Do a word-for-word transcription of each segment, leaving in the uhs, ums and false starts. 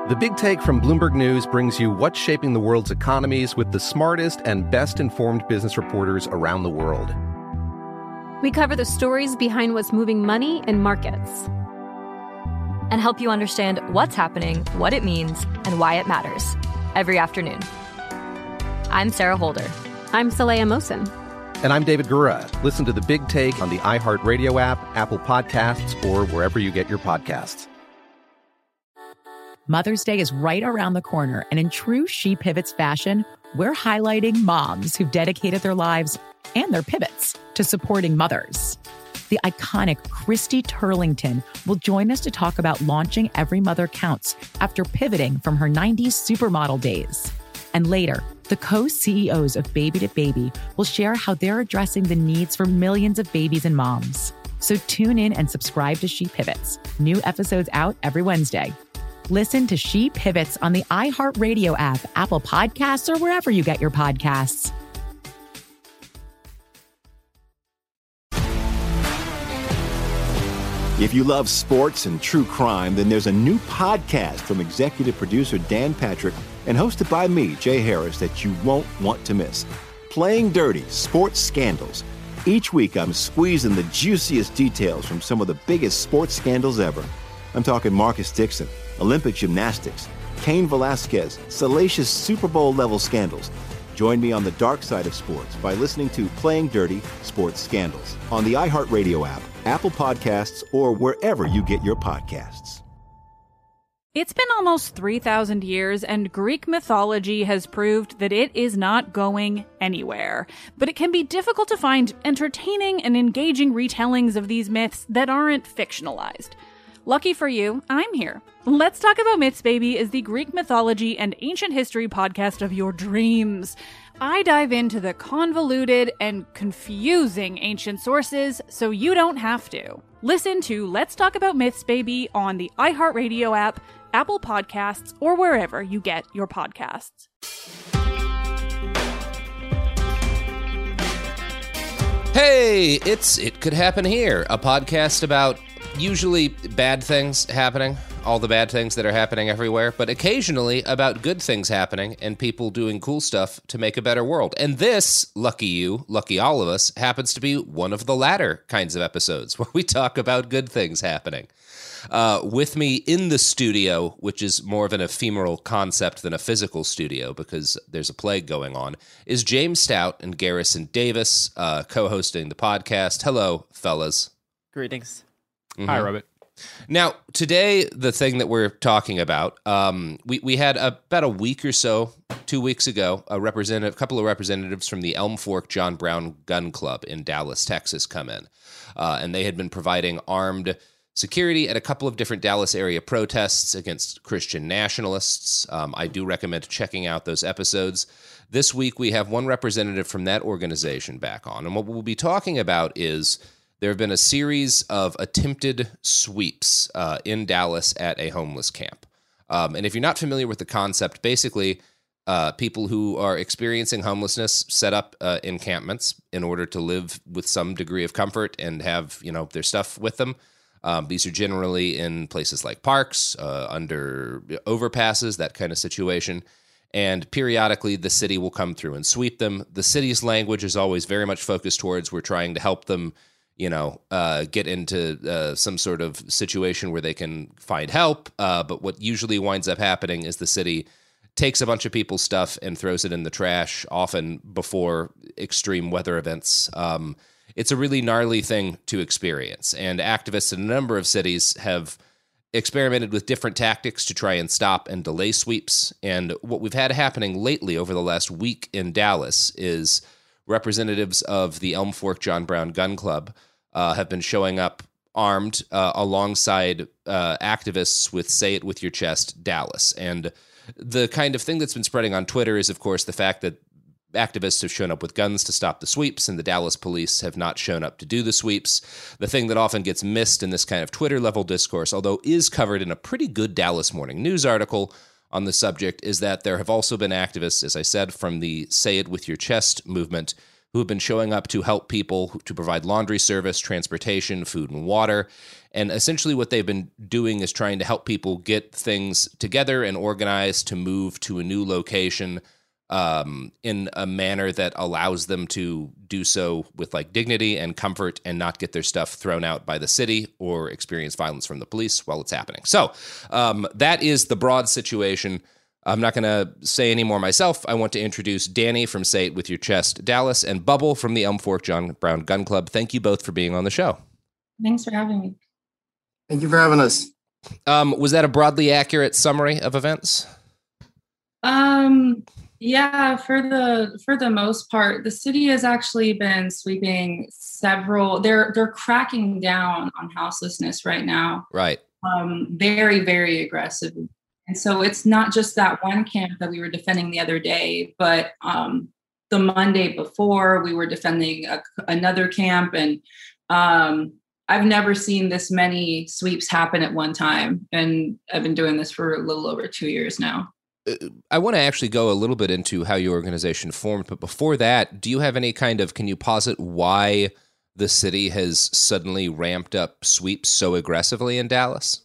The Big Take from Bloomberg News brings you what's shaping the world's economies with the smartest and best-informed business reporters around the world. We cover the stories behind what's moving money and markets. And help you understand what's happening, what it means, and why it matters every afternoon. I'm Sarah Holder. I'm Saleha Mohsin. And I'm David Gura. Listen to The Big Take on the iHeartRadio app, Apple Podcasts, or wherever you get your podcasts. Mother's Day is right around the corner, and in true She Pivots fashion, we're highlighting moms who've dedicated their lives and their pivots to supporting mothers. The iconic Christy Turlington will join us to talk about launching Every Mother Counts after pivoting from her nineties supermodel days. And later, the co-C E Os of Baby to Baby will share how they're addressing the needs for millions of babies and moms. So tune in and subscribe to She Pivots. New episodes out every Wednesday. Listen to She Pivots on the iHeartRadio app, Apple Podcasts, or wherever you get your podcasts. If you love sports and true crime, then there's a new podcast from executive producer Dan Patrick and hosted by me, Jay Harris, that you won't want to miss. Playing Dirty: Sports Scandals. Each week, I'm squeezing the juiciest details from some of the biggest sports scandals ever. I'm talking Marcus Dixon, Olympic gymnastics, Cain Velasquez, salacious Super Bowl-level scandals. Join me on the dark side of sports by listening to Playing Dirty: Sports Scandals on the iHeartRadio app, Apple Podcasts, or wherever you get your podcasts. It's been almost three thousand years, and Greek mythology has proved that it is not going anywhere. But it can be difficult to find entertaining and engaging retellings of these myths that aren't fictionalized. Lucky for you, I'm here. Let's Talk About Myths, Baby is the Greek mythology and ancient history podcast of your dreams. I dive into the convoluted and confusing ancient sources so you don't have to. Listen to Let's Talk About Myths, Baby on the iHeartRadio app, Apple Podcasts, or wherever you get your podcasts. Hey, it's It Could Happen Here, a podcast about usually bad things happening, all the bad things that are happening everywhere, but occasionally about good things happening and people doing cool stuff to make a better world. And this, lucky you, lucky all of us, happens to be one of the latter kinds of episodes where we talk about good things happening. Uh, with me in the studio, which is more of an ephemeral concept than a physical studio because there's a plague going on, is James Stout and Garrison Davis, uh, co-hosting the podcast. Hello, fellas. Greetings. Mm-hmm. Hi, Robert. Now, today, the thing that we're talking about, um, we, we had a, about a week or so, two weeks ago, a representative, couple of representatives from the Elm Fork John Brown Gun Club in Dallas, Texas, come in. Uh, and they had been providing armed security at a couple of different Dallas area protests against Christian nationalists. Um, I do recommend checking out those episodes. This week, we have one representative from that organization back on. And what we'll be talking about is there have been a series of attempted sweeps uh, in Dallas at a homeless camp. Um, and if you're not familiar with the concept, basically, uh, people who are experiencing homelessness set up uh, encampments in order to live with some degree of comfort and have, you know, their stuff with them. Um, these are generally in places like parks, uh, under overpasses, that kind of situation. And periodically, the city will come through and sweep them. The city's language is always very much focused towards we're trying to help them, you know, uh, get into uh, some sort of situation where they can find help. Uh, but what usually winds up happening is the city takes a bunch of people's stuff and throws it in the trash, often before extreme weather events. Um, it's a really gnarly thing to experience. And activists in a number of cities have experimented with different tactics to try and stop and delay sweeps. And what we've had happening lately over the last week in Dallas is representatives of the Elm Fork John Brown Gun Club uh, have been showing up armed uh, alongside uh, activists with Say It With Your Chest Dallas. And the kind of thing that's been spreading on Twitter is, of course, the fact that activists have shown up with guns to stop the sweeps, and the Dallas police have not shown up to do the sweeps. The thing that often gets missed in this kind of Twitter-level discourse, although is covered in a pretty good Dallas Morning News article on the subject, is that there have also been activists, as I said, from the Say It With Your Chest movement who have been showing up to help people, to provide laundry service, transportation, food and water. And essentially what they've been doing is trying to help people get things together and organize to move to a new location um, in a manner that allows them to do so with like dignity and comfort and not get their stuff thrown out by the city or experience violence from the police while it's happening. So um, that is the broad situation. I'm not going to say any more myself. I want to introduce Danny from Say It With Your Chest, Dallas, and Bubble from the Elm Fork John Brown Gun Club. Thank you both for being on the show. Thanks for having me. Thank you for having us. Um, was that a broadly accurate summary of events? Um, yeah, for the for the most part, the city has actually been sweeping several. They're they're cracking down on houselessness right now. Right. Um, very very aggressive. And so it's not just that one camp that we were defending the other day, but um, the Monday before we were defending a, another camp. And um, I've never seen this many sweeps happen at one time. And I've been doing this for a little over two years now. I want to actually go a little bit into how your organization formed. But before that, do you have any kind of, can you posit why the city has suddenly ramped up sweeps so aggressively in Dallas?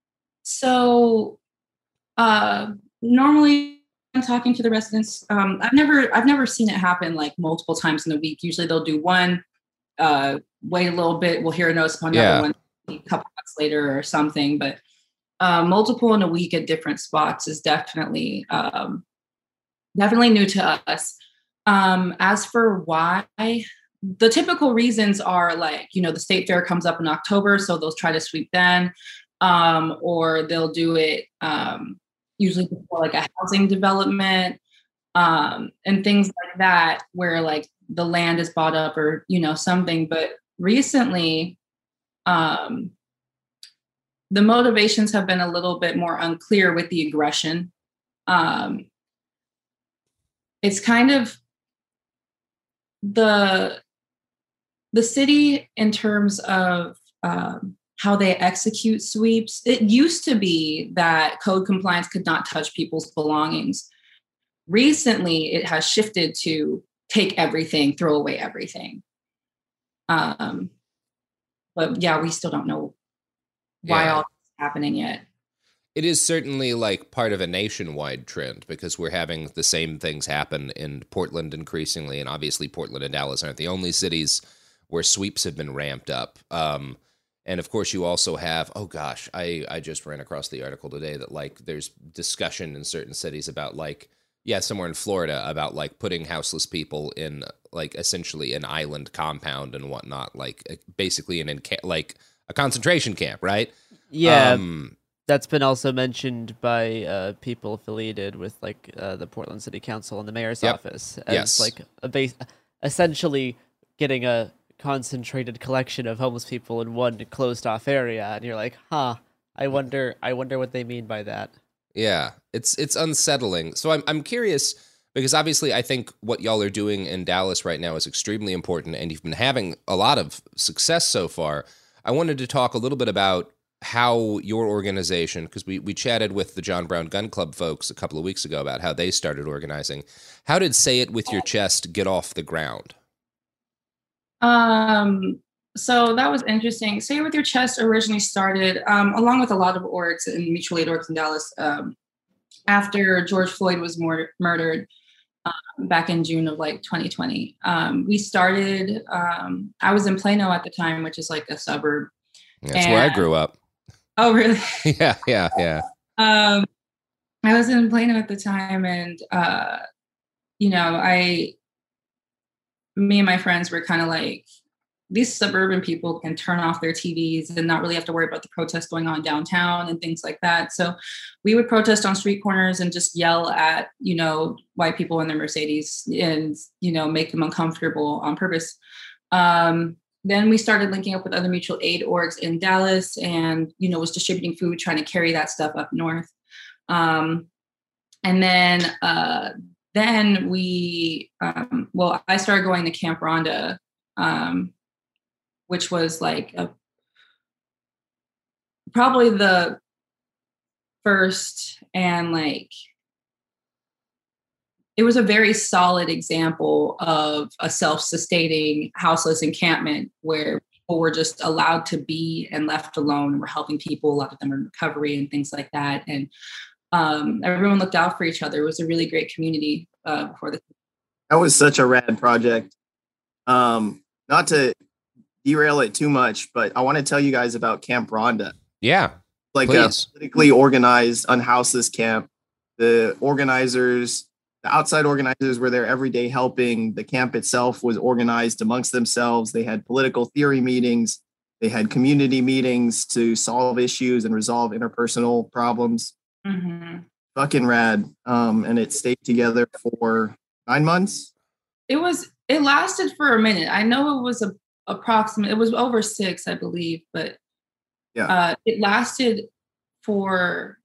So... Uh, normally I'm talking to the residents. Um, I've never, I've never seen it happen like multiple times in a week. Usually they'll do one, uh, wait a little bit. We'll hear a notice upon another yeah. one a couple months later or something, but, uh, multiple in a week at different spots is definitely, um, definitely new to us. Um, as for why, the typical reasons are like, you know, the state fair comes up in October, so they'll try to sweep then, um, or they'll do it, um, usually before like a housing development, um, and things like that, where like the land is bought up or, you know, something. But recently, um, the motivations have been a little bit more unclear with the aggression. Um, it's kind of the, the city in terms of, um, how they execute sweeps. It used to be that code compliance could not touch people's belongings. Recently, it has shifted to take everything, throw away everything. Um, but yeah, we still don't know why Yeah. all this is happening yet. It is certainly like part of a nationwide trend because we're having the same things happen in Portland increasingly. And obviously Portland and Dallas aren't the only cities where sweeps have been ramped up. Um, And of course, you also have, oh gosh, I, I just ran across the article today that like there's discussion in certain cities about like, yeah, somewhere in Florida about like putting houseless people in like essentially an island compound and whatnot, like basically an inca- like a concentration camp, right? Yeah, Um, that's been also mentioned by uh, people affiliated with like uh, the Portland City Council and the mayor's Yep. office as Yes. like a base, essentially getting a concentrated collection of homeless people in one closed off area, and you're like, huh, I wonder I wonder what they mean by that. Yeah, it's it's unsettling. So I'm I'm curious because obviously I think what y'all are doing in Dallas right now is extremely important, and you've been having a lot of success so far. I wanted to talk a little bit about how your organization, because we we chatted with the John Brown Gun Club folks a couple of weeks ago about how they started organizing. How did Say It With Your Chest get off the ground? Um, so that was interesting. Say It With Your Chest originally started, um, along with a lot of orgs and mutual aid orgs in Dallas, um, after George Floyd was mur- murdered um, back in June of like twenty twenty. Um, we started, um, I was in Plano at the time, which is like a suburb. That's And- where I grew up. Oh, really? yeah, yeah, yeah. Um, I was in Plano at the time, and, uh, you know, I, me and my friends were kind of like, these suburban people can turn off their T Vs and not really have to worry about the protests going on downtown and things like that. So we would protest on street corners and just yell at, you know, white people in their Mercedes and, you know, make them uncomfortable on purpose. Um, then we started linking up with other mutual aid orgs in Dallas and, you know, was distributing food, trying to carry that stuff up north. Um, and then, uh, then we, um, well, I started going to Camp Rhonda, um, which was like a, probably the first and like it was a very solid example of a self-sustaining houseless encampment where people were just allowed to be and left alone, and we're helping people, a lot of them in recovery and things like that. And um, everyone looked out for each other. It was a really great community uh, before the. That was such a rad project. Um, not to derail it too much, but I want to tell you guys about Camp Rhonda. Yeah. Like please. a politically organized, unhouseless camp. The organizers, the outside organizers were there every day helping. The camp itself was organized amongst themselves. They had political theory meetings. They had community meetings to solve issues and resolve interpersonal problems. Mm-hmm. Fucking rad. Um, and it stayed together for nine months. It was, it lasted for a minute. I know it was a approximate, it was over six, I believe, but yeah, uh, it lasted for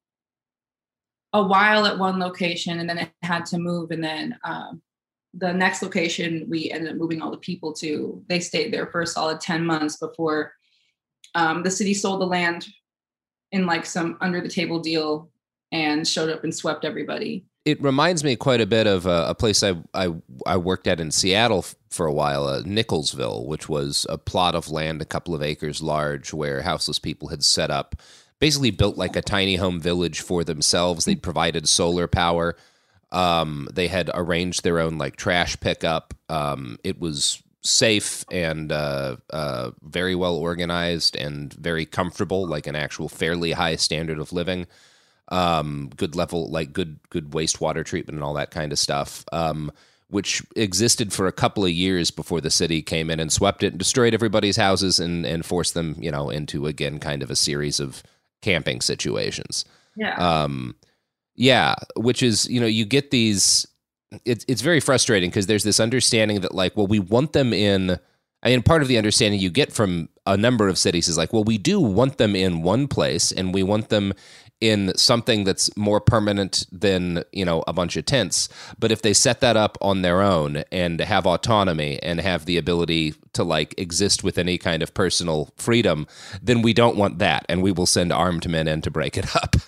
a while at one location, and then it had to move. And then um, the next location we ended up moving all the people to, they stayed there for a solid ten months before um, the city sold the land in like some under the table deal and showed up and swept everybody. It reminds me quite a bit of a, a place I, I I worked at in Seattle f- for a while, uh, Nicholsville, which was a plot of land a couple of acres large where houseless people had set up, basically built like a tiny home village for themselves. They'd provided solar power. Um, they had arranged their own like trash pickup. Um, it was safe and uh, uh, very well organized and very comfortable, like an actual fairly high standard of living. Um, good level, like good, good wastewater treatment and all that kind of stuff, um, which existed for a couple of years before the city came in and swept it and destroyed everybody's houses and, and forced them, you know, into, again, kind of a series of camping situations. Yeah. Um, yeah. Which is, you know, you get these, it's, it's very frustrating because there's this understanding that like, well, we want them in, I mean, part of the understanding you get from a number of cities is like, well, we do want them in one place and we want them in something that's more permanent than, you know, a bunch of tents. But if they set that up on their own and have autonomy and have the ability to like exist with any kind of personal freedom, then we don't want that. And we will send armed men in to break it up.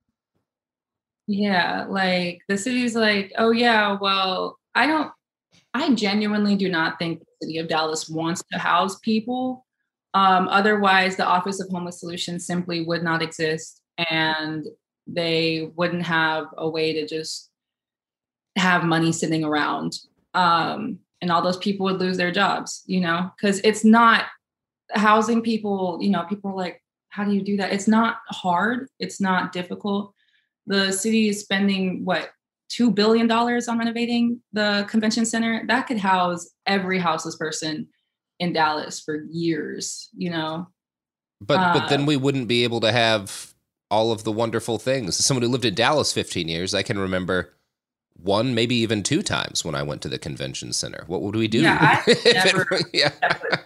Yeah. Like the city's like, oh yeah, well, I don't, I genuinely do not think the city of Dallas wants to house people. Um, otherwise the Office of Homeless Solutions simply would not exist. And they wouldn't have a way to just have money sitting around. Um, and all those people would lose their jobs, you know, because it's not housing people, you know, people are like, how do you do that? It's not hard. It's not difficult. The city is spending, what, two billion dollars on renovating the convention center. That could house every houseless person in Dallas for years, you know. But uh, but then we Uh, wouldn't be able to have all of the wonderful things. As someone who lived in Dallas fifteen years, I can remember one, maybe even two times when I went to the convention center. What would we do? Yeah, I, never, it, yeah. never.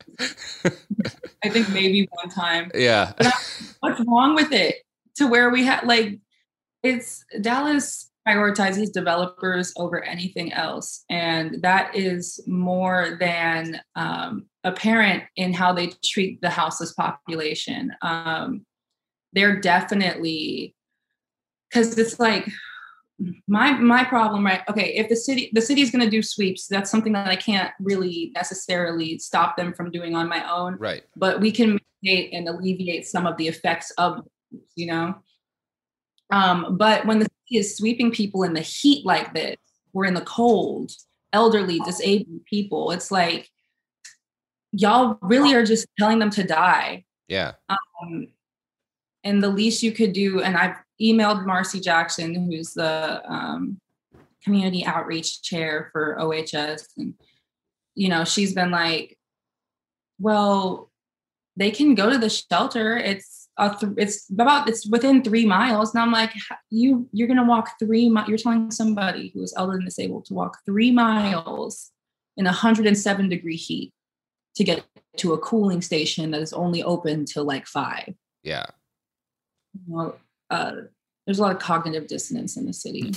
I think maybe one time. Yeah. But I, what's wrong with it? To where we had like, it's Dallas prioritizes developers over anything else. And that is more than um, apparent in how they treat the houseless population. Um, they're definitely, because it's like, my my problem, right? Okay, if the city the city's going to do sweeps, that's something that I can't really necessarily stop them from doing on my own. Right. But we can mitigate and alleviate some of the effects of, you know. Um, but when the city is sweeping people in the heat like this, we're in the cold, elderly, disabled people. It's like y'all really are just telling them to die. Yeah. Um, and the least you could do, and I've emailed Marcy Jackson, who's the um, community outreach chair for O H S. And, you know, she's been like, well, they can go to the shelter. It's a th- it's about, it's within three miles. And I'm like, you, you're going to walk three miles. You're telling somebody who is elderly and disabled to walk three miles in one hundred seven degree heat to get to a cooling station that is only open till like five. Yeah. Well, uh, there's a lot of cognitive dissonance in the city.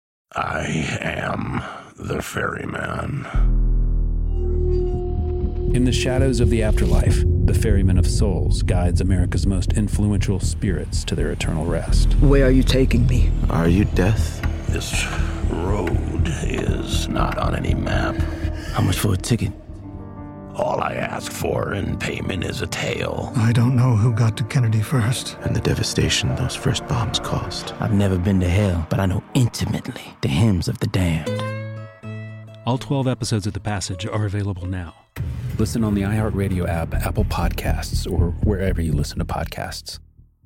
I am the ferryman. In the shadows of the afterlife, the Ferryman of Souls guides America's most influential spirits to their eternal rest. Where are you taking me? Are you death? This road is not on any map. How much for a ticket? All I ask for in payment is a tale. I don't know who got to Kennedy first. And the devastation those first bombs caused. I've never been to hell, but I know intimately the hymns of the damned. All twelve episodes of The Passage are available now. Listen on the iHeartRadio app, Apple Podcasts, or wherever you listen to podcasts.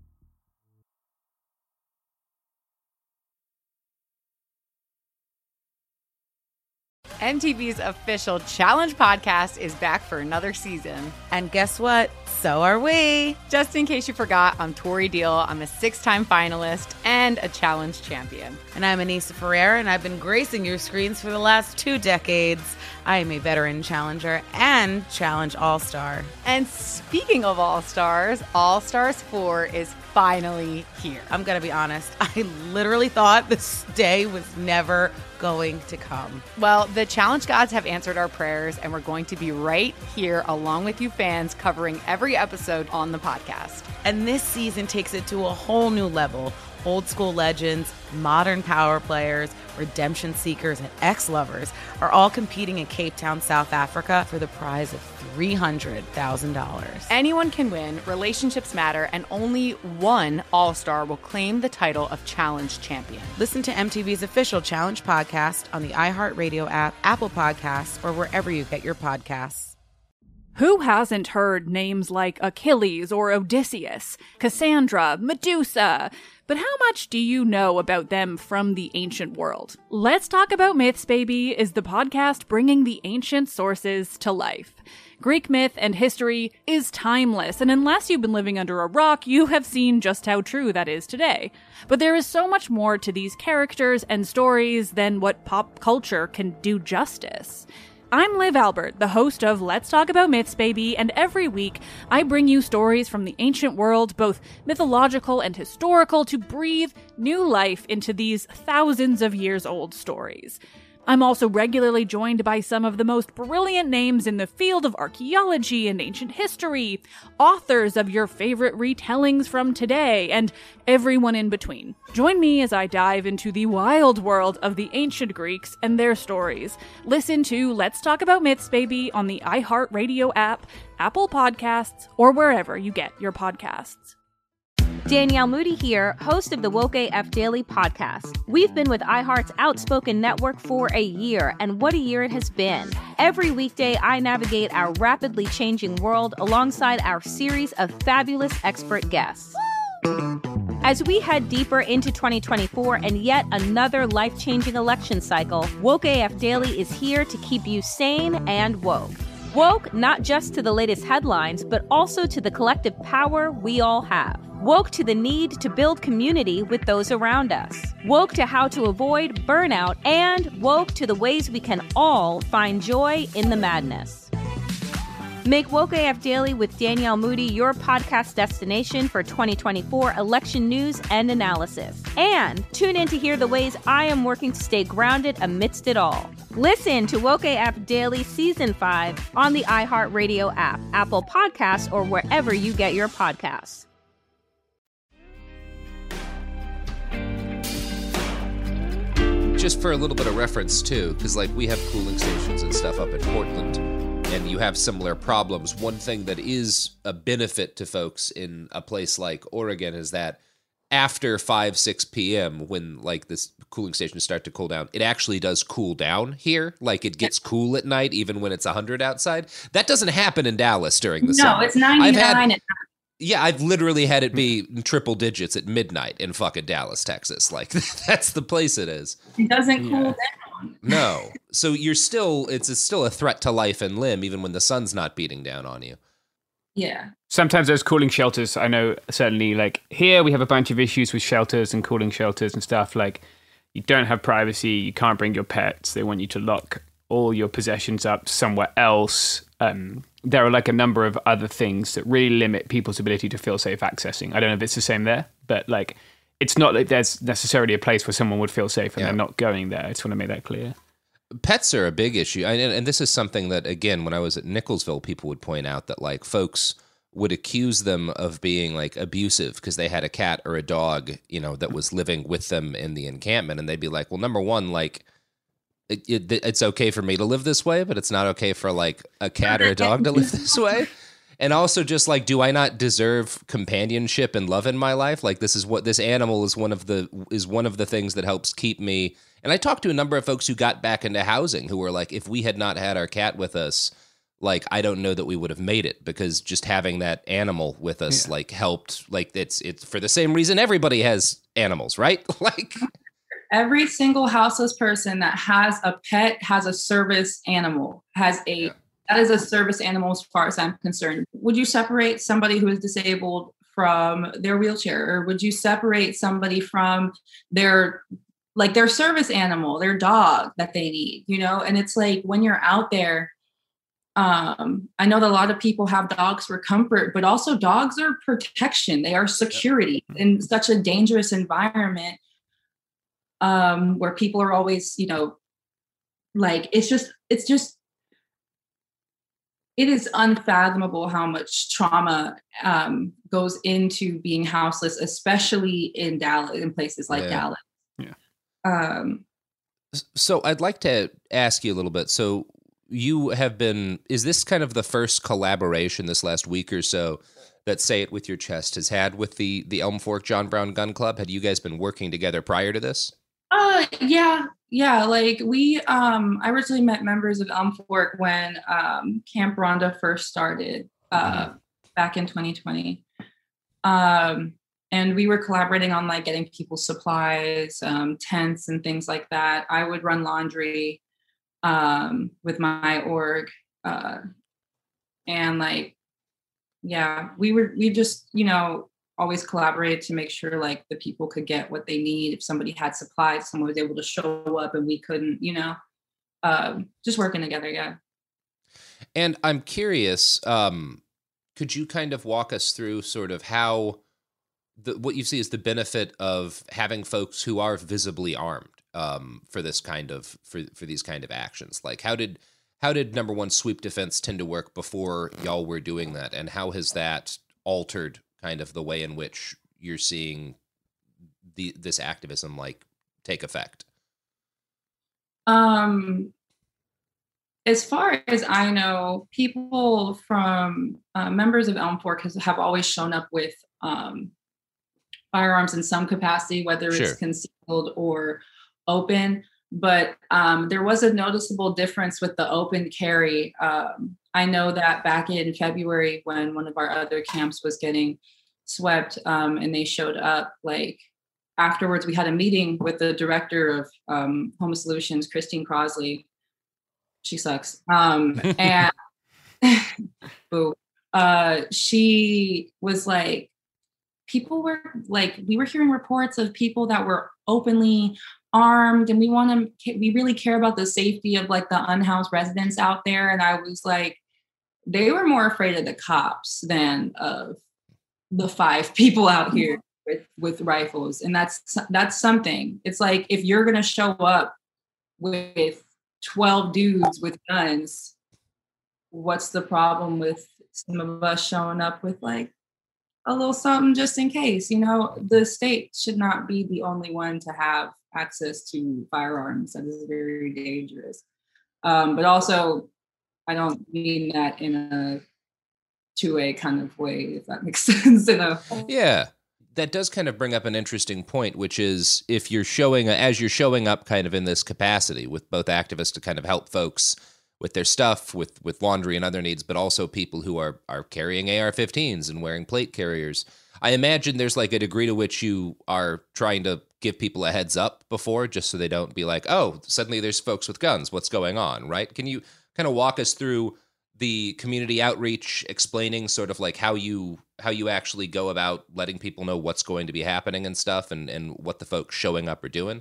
M T V's official Challenge podcast is back for another season. And guess what? So are we. Just in case you forgot, I'm Tori Deal. I'm a six-time finalist and a Challenge champion. And I'm Anissa Ferreira, and I've been gracing your screens for the last two decades. I am a veteran challenger and Challenge All-Star. And speaking of All-Stars, All-Stars four is finally here. I'm going to be honest. I literally thought this day was never going to come. Well, the Challenge gods have answered our prayers, and we're going to be right here along with you fans covering every episode on the podcast. And this season takes it to a whole new level. Old school legends, modern power players, redemption seekers, and ex-lovers are all competing in Cape Town, South Africa for the prize of three hundred thousand dollars. Anyone can win, relationships matter, and only one All-Star will claim the title of Challenge champion. Listen to M T V's official Challenge podcast on the iHeartRadio app, Apple Podcasts, or wherever you get your podcasts. Who hasn't heard names like Achilles or Odysseus, Cassandra, Medusa? But how much do you know about them from the ancient world? Let's Talk About Myths, Baby is the podcast bringing the ancient sources to life. Greek myth and history is timeless, and unless you've been living under a rock, you have seen just how true that is today. But there is so much more to these characters and stories than what pop culture can do justice. I'm Liv Albert, the host of Let's Talk About Myths, Baby, and every week I bring you stories from the ancient world, both mythological and historical, to breathe new life into these thousands of years old stories. I'm also regularly joined by some of the most brilliant names in the field of archaeology and ancient history, authors of your favorite retellings from today, and everyone in between. Join me as I dive into the wild world of the ancient Greeks and their stories. Listen to Let's Talk About Myths, Baby on the iHeartRadio app, Apple Podcasts, or wherever you get your podcasts. Danielle Moody here, host of the Woke A F Daily podcast. We've been with iHeart's Outspoken Network for a year, and what a year it has been. Every weekday, I navigate our rapidly changing world alongside our series of fabulous expert guests. As we head deeper into twenty twenty-four and yet another life-changing election cycle, Woke A F Daily is here to keep you sane and woke. Woke not just to the latest headlines, but also to the collective power we all have. Woke to the need to build community with those around us. Woke to how to avoid burnout, and woke to the ways we can all find joy in the madness. Make Woke A F Daily with Danielle Moody your podcast destination for twenty twenty-four election news and analysis. And tune in to hear the ways I am working to stay grounded amidst it all. Listen to Woke A F Daily Season five on the iHeartRadio app, Apple Podcasts, or wherever you get your podcasts. Just for a little bit of reference, too, because, like, we have cooling stations and stuff up in Portland, and you have similar problems. One thing that is a benefit to folks in a place like Oregon is that after five, six p.m., when, like, this cooling stations start to cool down, it actually does cool down here. Like, it gets cool at night, even when it's one hundred outside. That doesn't happen in Dallas during the no, summer. No, it's ninety-nine had, at night. Yeah, I've literally had it be in triple digits at midnight in fucking Dallas, Texas. Like, that's the place it is. It doesn't cool yeah. down. No. So you're still, it's, it's still a threat to life and limb, even when the sun's not beating down on you. Yeah. Sometimes those cooling shelters, I know certainly, like, here we have a bunch of issues with shelters and cooling shelters and stuff. Like, you don't have privacy, you can't bring your pets, they want you to lock all your possessions up somewhere else. Um, there are like a number of other things that really limit people's ability to feel safe accessing. I don't know if it's the same there, but like, it's not like there's necessarily a place where someone would feel safe and yeah. they're not going there. I just want to make that clear. Pets are a big issue. I, and this is something that, again, when I was at Nicholsville, people would point out that like folks would accuse them of being like abusive because they had a cat or a dog, you know, that was living with them in the encampment. And they'd be like, well, number one, like it, it, it's okay for me to live this way, but it's not okay for like a cat or a dog to live this way. And also just like, do I not deserve companionship and love in my life? Like this is what this animal is one of the, is one of the things that helps keep me. And I talked to a number of folks who got back into housing who were like, if we had not had our cat with us, like, I don't know that we would have made it because just having that animal with us, yeah. like helped, like it's, it's for the same reason everybody has animals, right? Like every single houseless person that has a pet has a service animal, has a, yeah. that is a service animal as far as I'm concerned. Would you separate somebody who is disabled from their wheelchair, or would you separate somebody from their, like their service animal, their dog that they need, you know? And it's like, when you're out there, Um, I know that a lot of people have dogs for comfort, but also dogs are protection. They are security in such a dangerous environment um, where people are always, you know, like, it's just, it's just, it is unfathomable how much trauma um, goes into being houseless, especially in Dallas, in places like yeah. Dallas. Yeah. Um, so I'd like to ask you a little bit. So you have been, is this kind of the first collaboration this last week or so that Say It With Your Chest has had with the the Elm Fork John Brown Gun Club? Had you guys been working together prior to this? Uh, yeah, yeah. Like we, um, I originally met members of Elm Fork when um, Camp Rhonda first started uh, back in twenty twenty. Um, and we were collaborating on like getting people supplies, um, tents and things like that. I would run laundry um with my org uh and like yeah we were we just you know always collaborated to make sure like the people could get what they need. If somebody had supplies, someone was able to show up and we couldn't, you know um just working together. Yeah. And I'm curious, um could you kind of walk us through sort of how the what you see is the benefit of having folks who are visibly armed um, for this kind of, for, for these kind of actions? Like how did, how did number one sweep defense tend to work before y'all were doing that? And how has that altered kind of the way in which you're seeing the, this activism like take effect? Um, as far as I know, people from uh, members of Elm Fork has, have always shown up with um, firearms in some capacity, whether Sure. it's concealed or open, but um, there was a noticeable difference with the open carry. Um, I know that back in February when one of our other camps was getting swept um, and they showed up, like afterwards we had a meeting with the director of um, Home Solutions, Christine Crosley. She sucks. Um, and boo. Uh, she was like, people were like, we were hearing reports of people that were openly armed and we want to, we really care about the safety of like the unhoused residents out there. And I was like, they were more afraid of the cops than of the five people out here with, with rifles. And that's, that's something. It's like, if you're going to show up with twelve dudes with guns, what's the problem with some of us showing up with like a little something just in case? You know, the state should not be the only one to have access to firearms. That is very dangerous. Um, but also, I don't mean that in a two-way kind of way, if that makes sense. In a yeah, that does kind of bring up an interesting point, which is if you're showing, as you're showing up kind of in this capacity with both activists to kind of help folks with their stuff, with, with laundry and other needs, but also people who are, are carrying A R fifteens and wearing plate carriers. I imagine there's like a degree to which you are trying to give people a heads up before, just so they don't be like, oh, suddenly there's folks with guns. What's going on, right? Can you kind of walk us through the community outreach, explaining sort of like how you how you actually go about letting people know what's going to be happening and stuff, and, and what the folks showing up are doing?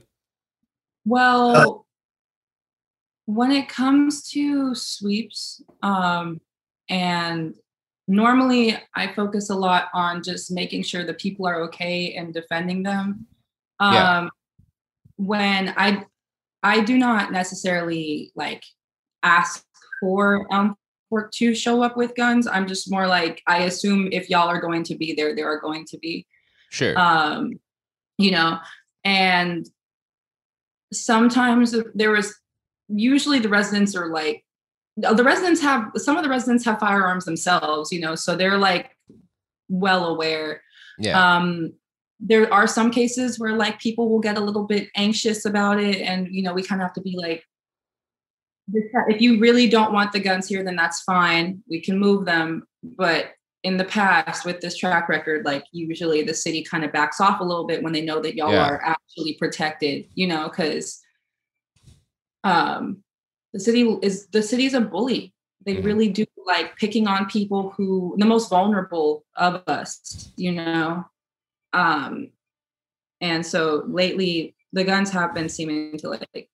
Well, when it comes to sweeps, um, and normally I focus a lot on just making sure the people are okay and defending them. Um, yeah. When I I do not necessarily like ask for Elm Fork to show up with guns. I'm just more like, I assume if y'all are going to be there, there are going to be. Sure. Um, you know, and sometimes there was, usually the residents are like, the residents have, some of the residents have firearms themselves, you know, so they're like well aware. Yeah. Um, there are some cases where like people will get a little bit anxious about it. And, you know, we kind of have to be like, if you really don't want the guns here, then that's fine. We can move them. But in the past with this track record, like usually the city kind of backs off a little bit when they know that y'all Yeah. are actually protected, you know, because um, the city is, the city's a bully. They Mm-hmm. really do like picking on people who, the most vulnerable of us, you know? Um, and so lately the guns have been seeming to like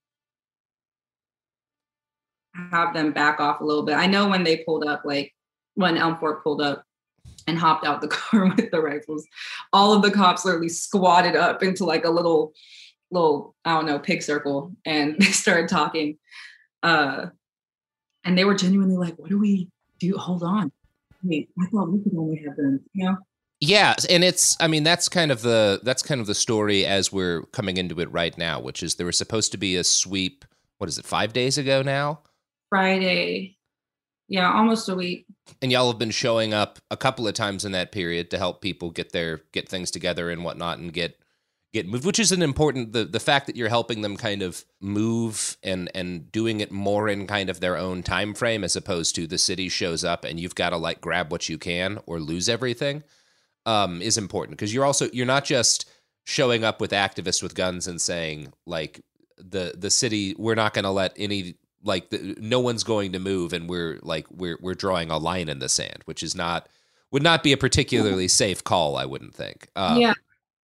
have them back off a little bit. I know when they pulled up, like when Elm Fork pulled up and hopped out the car with the rifles, all of the cops literally squatted up into like a little, little, I don't know, pig circle, and they started talking. Uh, and they were genuinely like, what do we do? Hold on. Wait, I thought we could only have them, you know? Yeah, and it's, I mean, that's kind of the that's kind of the story as we're coming into it right now, which is there was supposed to be a sweep, what is it, five days ago now? Friday. Yeah, almost a week. And y'all have been showing up a couple of times in that period to help people get their get things together and whatnot and get get moved, which is an important, the the fact that you're helping them kind of move and and doing it more in kind of their own time frame as opposed to the city shows up and you've got to like grab what you can or lose everything, um, is important, because you're also, you're not just showing up with activists with guns and saying like the the city, we're not going to let any, like the, no one's going to move, and we're like we're we're drawing a line in the sand, which is not, would not be a particularly safe call, I wouldn't think. Um, yeah.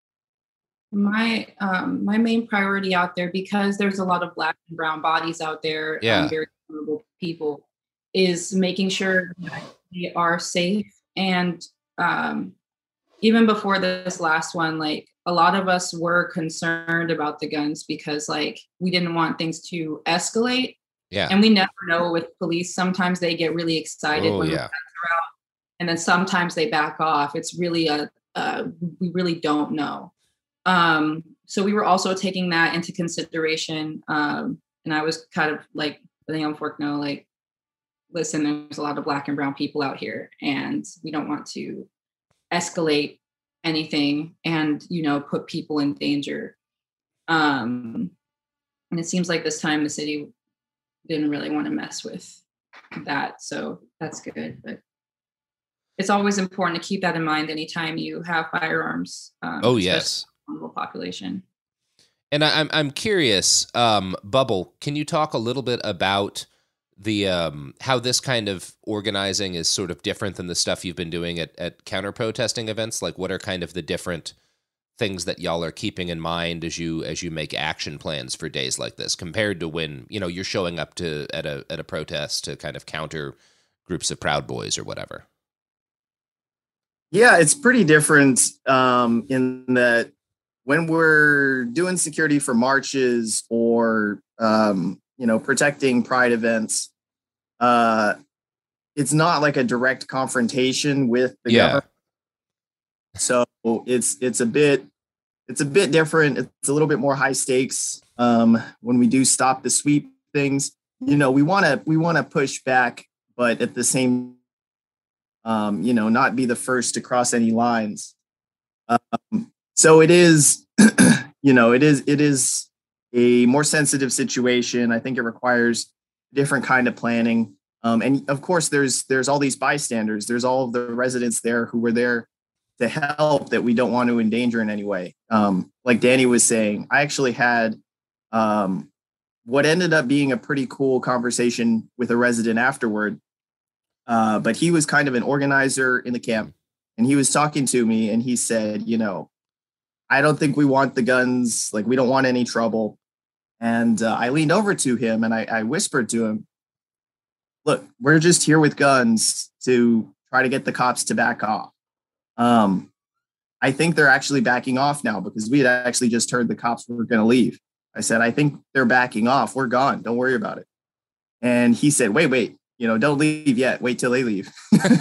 My um my main priority out there, because there's a lot of Black and brown bodies out there, Yeah. um, very vulnerable people, is making sure that they are safe. And um, even before this last one, like a lot of us were concerned about the guns because like we didn't want things to escalate. Yeah. And we never know with police. Sometimes they get really excited Oh, when the yeah. guns are out, and then sometimes they back off. It's really a uh, we really don't know. Um, so we were also taking that into consideration. Um, and I was kind of like letting Elm Fork know, like, listen, there's a lot of Black and brown people out here, and we don't want to escalate anything and, you know, put people in danger. Um, and it seems like this time the city didn't really want to mess with that. So that's good. But it's always important to keep that in mind anytime you have firearms. Um, Oh, especially yes. vulnerable population. And I, I'm I'm curious, um, Bubble, can you talk a little bit about the um, how this kind of organizing is sort of different than the stuff you've been doing at, at counter protesting events? Like, what are kind of the different things that y'all are keeping in mind as you as you make action plans for days like this, compared to when, you know, you're showing up to at a at a protest to kind of counter groups of Proud Boys or whatever? Yeah, it's pretty different um, in that when we're doing security for marches or, um, you know, protecting Pride events, uh, it's not like a direct confrontation with the Yeah. government. So it's it's a bit it's a bit different. It's a little bit more high stakes um, when we do stop the sweep things. You know, we want to we want to push back, but at the same Um, you know, not be the first to cross any lines. Um, so it is, you know, it is, it is a more sensitive situation. I think it requires different kind of planning. Um, and of course, there's there's all these bystanders. There's all of the residents there who were there to help that we don't want to endanger in any way. Um, like Danny was saying, I actually had um, what ended up being a pretty cool conversation with a resident afterward. Uh, but he was kind of an organizer in the camp, and he was talking to me, and he said, you know, I don't think we want the guns. Like, we don't want any trouble. And uh, I leaned over to him and I, I whispered to him, look, we're just here with guns to try to get the cops to back off. Um, I think they're actually backing off now because we had actually just heard the cops were going to leave. I said, I think they're backing off. We're gone. Don't worry about it. And he said, wait, wait, you know, don't leave yet. Wait till they leave.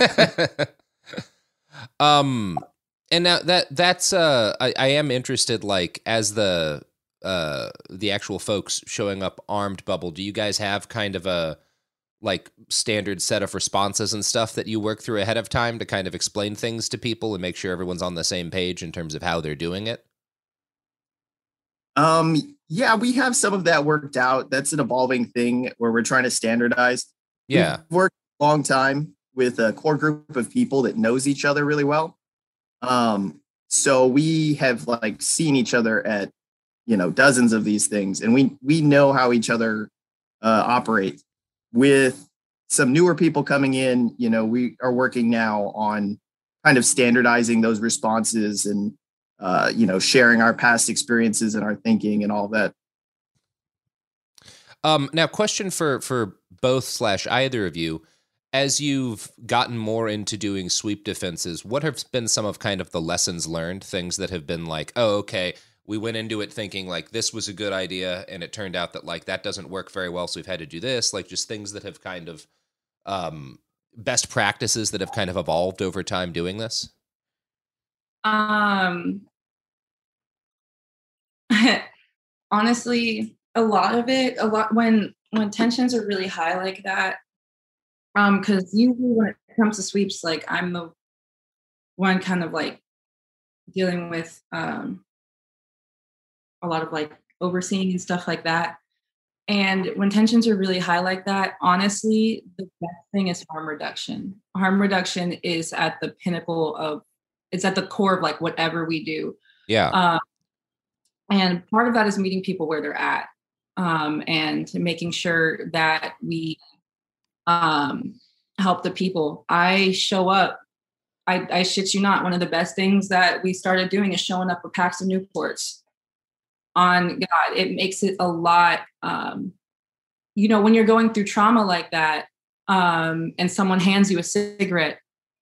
um, and now that that's, uh, I, I am interested, like, as the, uh, the actual folks showing up armed bubble, do you guys have kind of a, like, standard set of responses and stuff that you work through ahead of time to kind of explain things to people and make sure everyone's on the same page in terms of how they're doing it? Um, yeah, we have some of that worked out. That's an evolving thing where we're trying to standardize. Yeah. We've worked a long time with a core group of people that knows each other really well. Um, so we have like seen each other at, you know, dozens of these things, and we, we know how each other uh, operate. With some newer people coming in, you know, we are working now on kind of standardizing those responses and, uh, you know, sharing our past experiences and our thinking and all that. Um, now, question for, for both slash either of you, as you've gotten more into doing sweep defenses, what have been some of kind of the lessons learned, things that have been like, oh, okay, we went into it thinking like this was a good idea, and it turned out that like that doesn't work very well, so we've had to do this, like just things that have kind of um, best practices that have kind of evolved over time doing this? Um, honestly, a lot of it, a lot when when tensions are really high like that, um, because usually when it comes to sweeps, like I'm the one kind of like dealing with um a lot of like overseeing and stuff like that. And when tensions are really high like that, honestly, the best thing is harm reduction. Harm reduction is at the pinnacle of, it's at the core of like whatever we do. Yeah. Um, and part of that is meeting people where they're at, um, and making sure that we um, help the people. I show up. I, I shit you not. One of the best things that we started doing is showing up with packs of Newports. On God, it makes it a lot, um, you know, when you're going through trauma like that, um, and someone hands you a cigarette,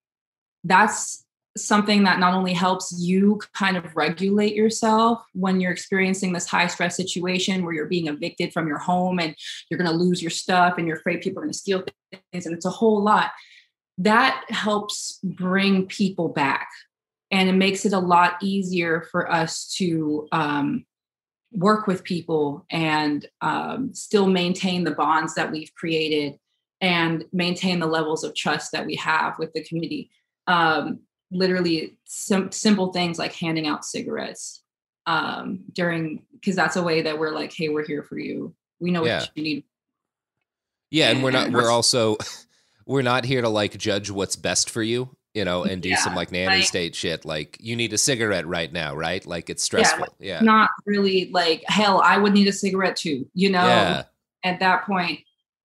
that's something that not only helps you kind of regulate yourself when you're experiencing this high stress situation where you're being evicted from your home and you're going to lose your stuff and you're afraid people are going to steal things, and it's a whole lot. That helps bring people back, and it makes it a lot easier for us to, um, work with people and um, still maintain the bonds that we've created and maintain the levels of trust that we have with the community. Um, literally sim- simple things like handing out cigarettes um, during, because that's a way that we're like, hey, we're here for you. We know Yeah. what you need. Yeah, and we're not, we're also, we're not here to like judge what's best for you, you know, and do Yeah, some like nanny like- state shit. Like you need a cigarette right now, right? Like it's stressful. Yeah, Yeah. not really like, hell, I would need a cigarette too, you know, Yeah. at that point.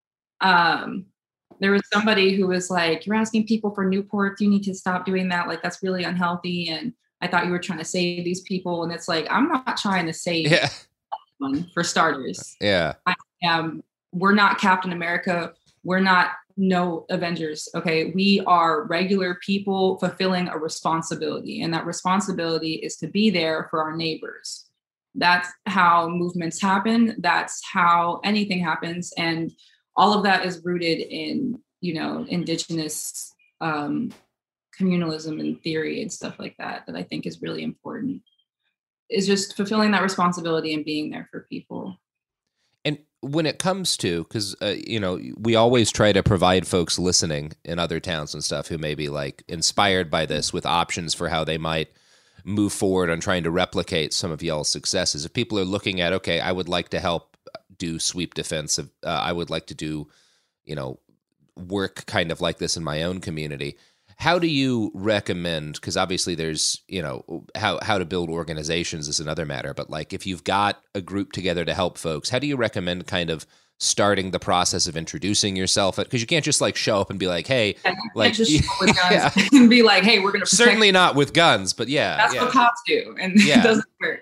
Um, there was somebody who was like, you're asking people for Newport, you need to stop doing that. Like, that's really unhealthy. And I thought you were trying to save these people. And it's like, I'm not trying to save Yeah. anyone, for starters. Yeah. I am, we're not Captain America. We're not no Avengers. Okay. We are regular people fulfilling a responsibility. And that responsibility is to be there for our neighbors. That's how movements happen. That's how anything happens. And all of that is rooted in, you know, indigenous um, communalism and theory and stuff like that, that I think is really important. Is just fulfilling that responsibility and being there for people. And when it comes to, because, uh, you know, we always try to provide folks listening in other towns and stuff who may be like inspired by this with options for how they might move forward on trying to replicate some of y'all's successes. If people are looking at, okay, I would like to help do sweep defense, uh, I would like to do, you know, work kind of like this in my own community. How do you recommend, because obviously there's, you know, how, how to build organizations is another matter, but like if you've got a group together to help folks, how do you recommend kind of starting the process of introducing yourself? Because you can't just like show up and be like, hey, Yeah, you like, can't just show up with guns yeah. and be like, hey, we're going to Certainly not with guns, but yeah. That's yeah. what cops do. And Yeah. it doesn't work.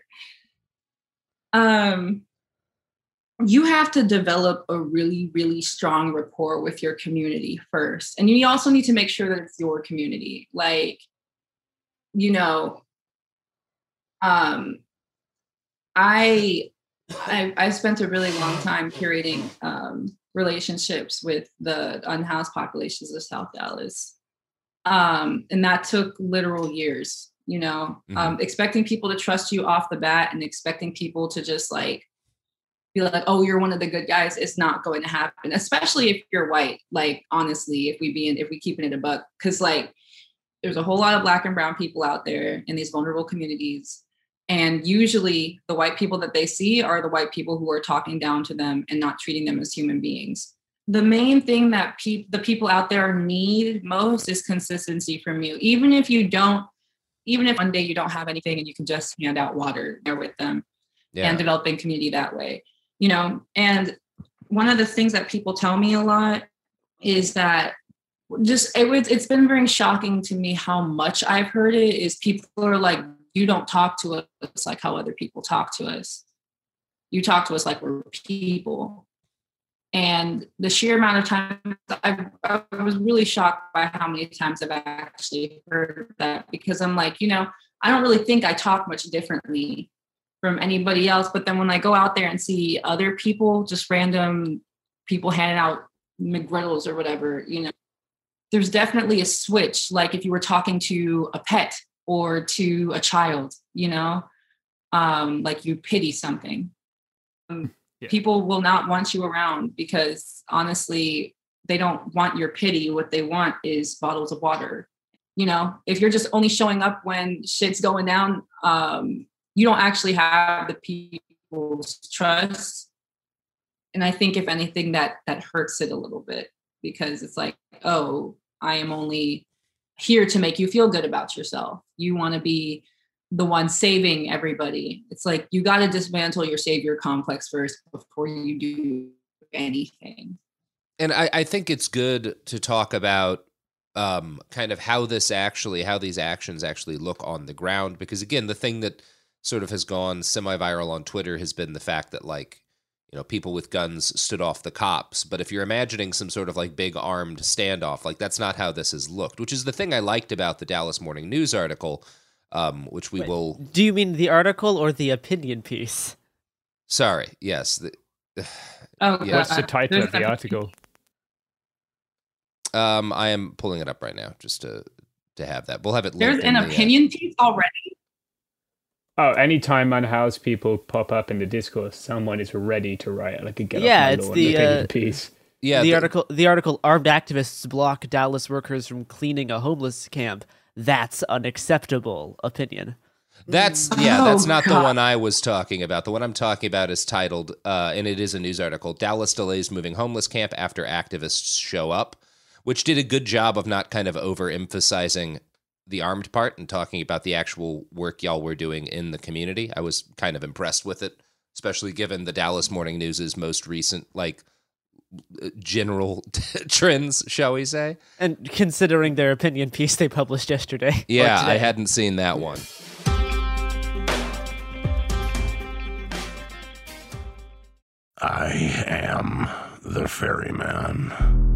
Um, you have to develop a really, really strong rapport with your community first. And you also need to make sure that it's your community. Like, you know, um, I I, I spent a really long time curating um, relationships with the unhoused populations of South Dallas. Um, and that took literal years, you know, mm-hmm. um, expecting people to trust you off the bat and expecting people to just like, be like, oh, you're one of the good guys. It's not going to happen, especially if you're white. Like, honestly, if we be in, if we keep it in a buck, because like there's a whole lot of Black and brown people out there in these vulnerable communities. And usually the white people that they see are the white people who are talking down to them and not treating them as human beings. The main thing that pe- the people out there need most is consistency from you. Even if you don't, even if one day you don't have anything and you can just hand out water there with them yeah. and developing community that way, you know? And one of the things that people tell me a lot is that just, it was, it's been very shocking to me how much I've heard it is people are like, you don't talk to us like how other people talk to us. You talk to us like we're people. And the sheer amount of times I've, I was really shocked by how many times I've actually heard that, because I'm like, you know, I don't really think I talk much differently from anybody else. But then when I go out there and see other people, just random people handing out McGriddles or whatever, you know, there's definitely a switch. Like if you were talking to a pet or to a child, you know, um, like you pity something. Um, yeah. People will not want you around because honestly, they don't want your pity. What they want is bottles of water. You know, if you're just only showing up when shit's going down, um, you don't actually have the people's trust. And I think if anything, that that hurts it a little bit, because it's like, oh, I am only here to make you feel good about yourself. You want to be the one saving everybody. It's like, you got to dismantle your savior complex first before you do anything. And I, I think it's good to talk about um, kind of how this actually, how these actions actually look on the ground. Because again, the thing that sort of has gone semi-viral on Twitter has been the fact that, like, you know, people with guns stood off the cops. But if you're imagining some sort of like big armed standoff, like that's not how this has looked, which is the thing I liked about the Dallas Morning News article, um, which we Wait, will... Do you mean the article or the opinion piece? Sorry, yes. The, oh, yeah. What's the title of the article? Um, I am pulling it up right now just to, to have that. We'll have it There's linked an in opinion the, uh... piece already? Oh, anytime unhoused people pop up in the discourse, someone is ready to write like a get yeah, off my it's lawn the opinion uh, piece. Yeah, the, the article. The article: Armed activists block Dallas workers from cleaning a homeless camp. That's unacceptable. Opinion. That's yeah. That's not oh, the one I was talking about. The one I'm talking about is titled, uh, and it is a news article: Dallas delays moving homeless camp after activists show up, which did a good job of not kind of overemphasizing the armed part and talking about the actual work y'all were doing in the community. I was kind of impressed with it, especially given the Dallas Morning News's most recent, like, general t- trends, shall we say. And considering their opinion piece they published yesterday. Yeah, I hadn't seen that one. I am the ferryman.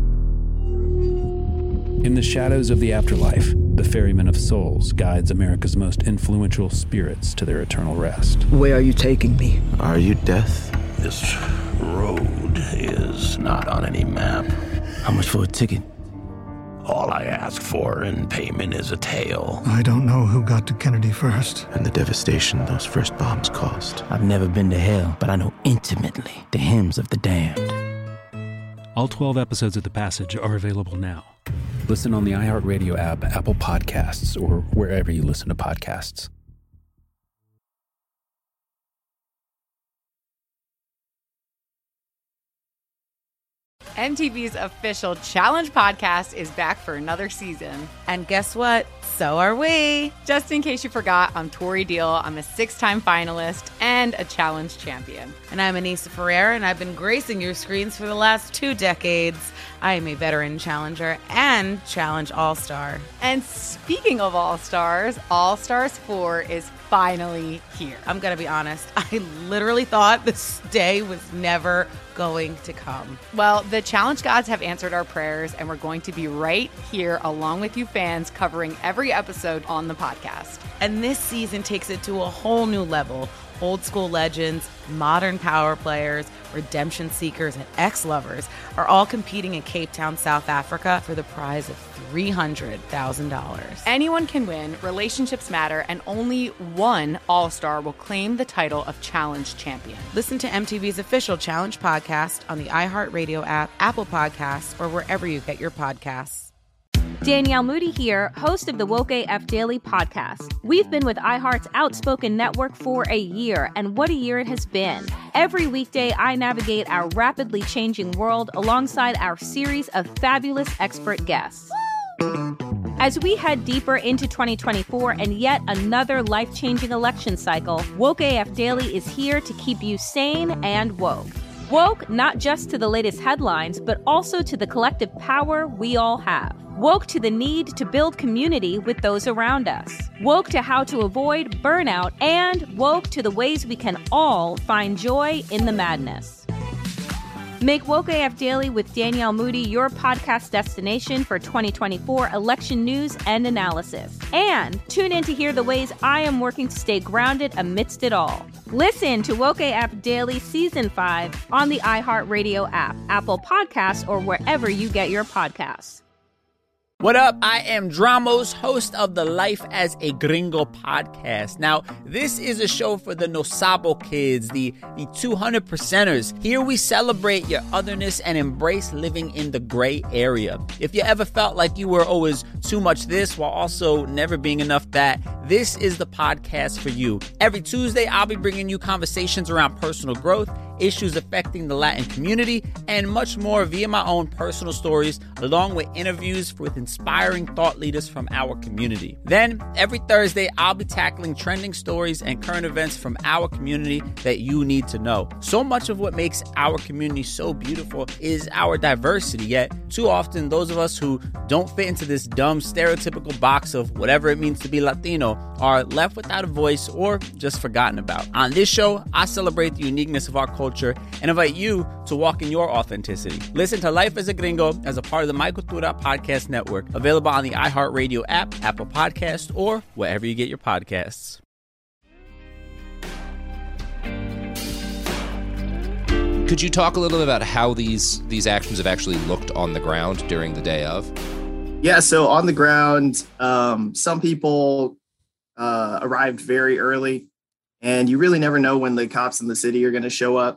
In the shadows of the afterlife, the Ferryman of Souls guides America's most influential spirits to their eternal rest. Where are you taking me? Are you death? This road is not on any map. How much for a ticket? All I ask for in payment is a tale. I don't know who got to Kennedy first. And the devastation those first bombs caused. I've never been to hell, but I know intimately the hymns of the damned. All twelve episodes of The Passage are available now. Listen on the iHeartRadio app, Apple Podcasts, or wherever you listen to podcasts. M T V's official Challenge podcast is back for another season. And guess what? So are we. Just in case you forgot, I'm Tori Deal. I'm a six-time finalist and a Challenge champion. And I'm Anissa Ferreira, and I've been gracing your screens for the last two decades. I am a veteran challenger and Challenge All-Star. And speaking of All-Stars, All-Stars four is finally here. I'm going to be honest. I literally thought this day was never going to come. Well, the Challenge gods have answered our prayers, and we're going to be right here along with you fans covering every episode on the podcast. And this season takes it to a whole new level. Old school legends, modern power players, redemption seekers, and ex-lovers are all competing in Cape Town, South Africa for the prize of three hundred thousand dollars. Anyone can win, relationships matter, and only one All-Star will claim the title of Challenge Champion. Listen to M T V's official Challenge podcast on the iHeartRadio app, Apple Podcasts, or wherever you get your podcasts. Danielle Moody here, host of the Woke A F Daily podcast. We've been with iHeart's Outspoken Network for a year, and what a year it has been. Every weekday, I navigate our rapidly changing world alongside our series of fabulous expert guests. As we head deeper into twenty twenty-four and yet another life-changing election cycle, Woke A F Daily is here to keep you sane and woke. Woke not just to the latest headlines, but also to the collective power we all have. Woke to the need to build community with those around us. Woke to how to avoid burnout, and woke to the ways we can all find joy in the madness. Make Woke A F Daily with Danielle Moody your podcast destination for twenty twenty-four election news and analysis. And tune in to hear the ways I am working to stay grounded amidst it all. Listen to Woke A F Daily Season five on the iHeartRadio app, Apple Podcasts, or wherever you get your podcasts. What up? I am Dramos, host of the Life as a Gringo podcast. Now, this is a show for the No Sabo kids, the, the two hundred percenters. Here we celebrate your otherness and embrace living in the gray area. If you ever felt like you were always too much this while also never being enough that, this is the podcast for you. Every Tuesday, I'll be bringing you conversations around personal growth, issues affecting the Latin community, and much more via my own personal stories, along with interviews with inspiring thought leaders from our community. Then, every Thursday, I'll be tackling trending stories and current events from our community that you need to know. So much of what makes our community so beautiful is our diversity, yet too often those of us who don't fit into this dumb stereotypical box of whatever it means to be Latino are left without a voice or just forgotten about. On this show, I celebrate the uniqueness of our culture and invite you to walk in your authenticity. Listen to Life as a Gringo as a part of the My Cultura Podcast Network, available on the iHeartRadio app, Apple Podcasts, or wherever you get your podcasts. Could you talk a little bit about how these these actions have actually looked on the ground during the day of? Yeah, so on the ground, um, some people uh, arrived very early, and you really never know when the cops in the city are going to show up.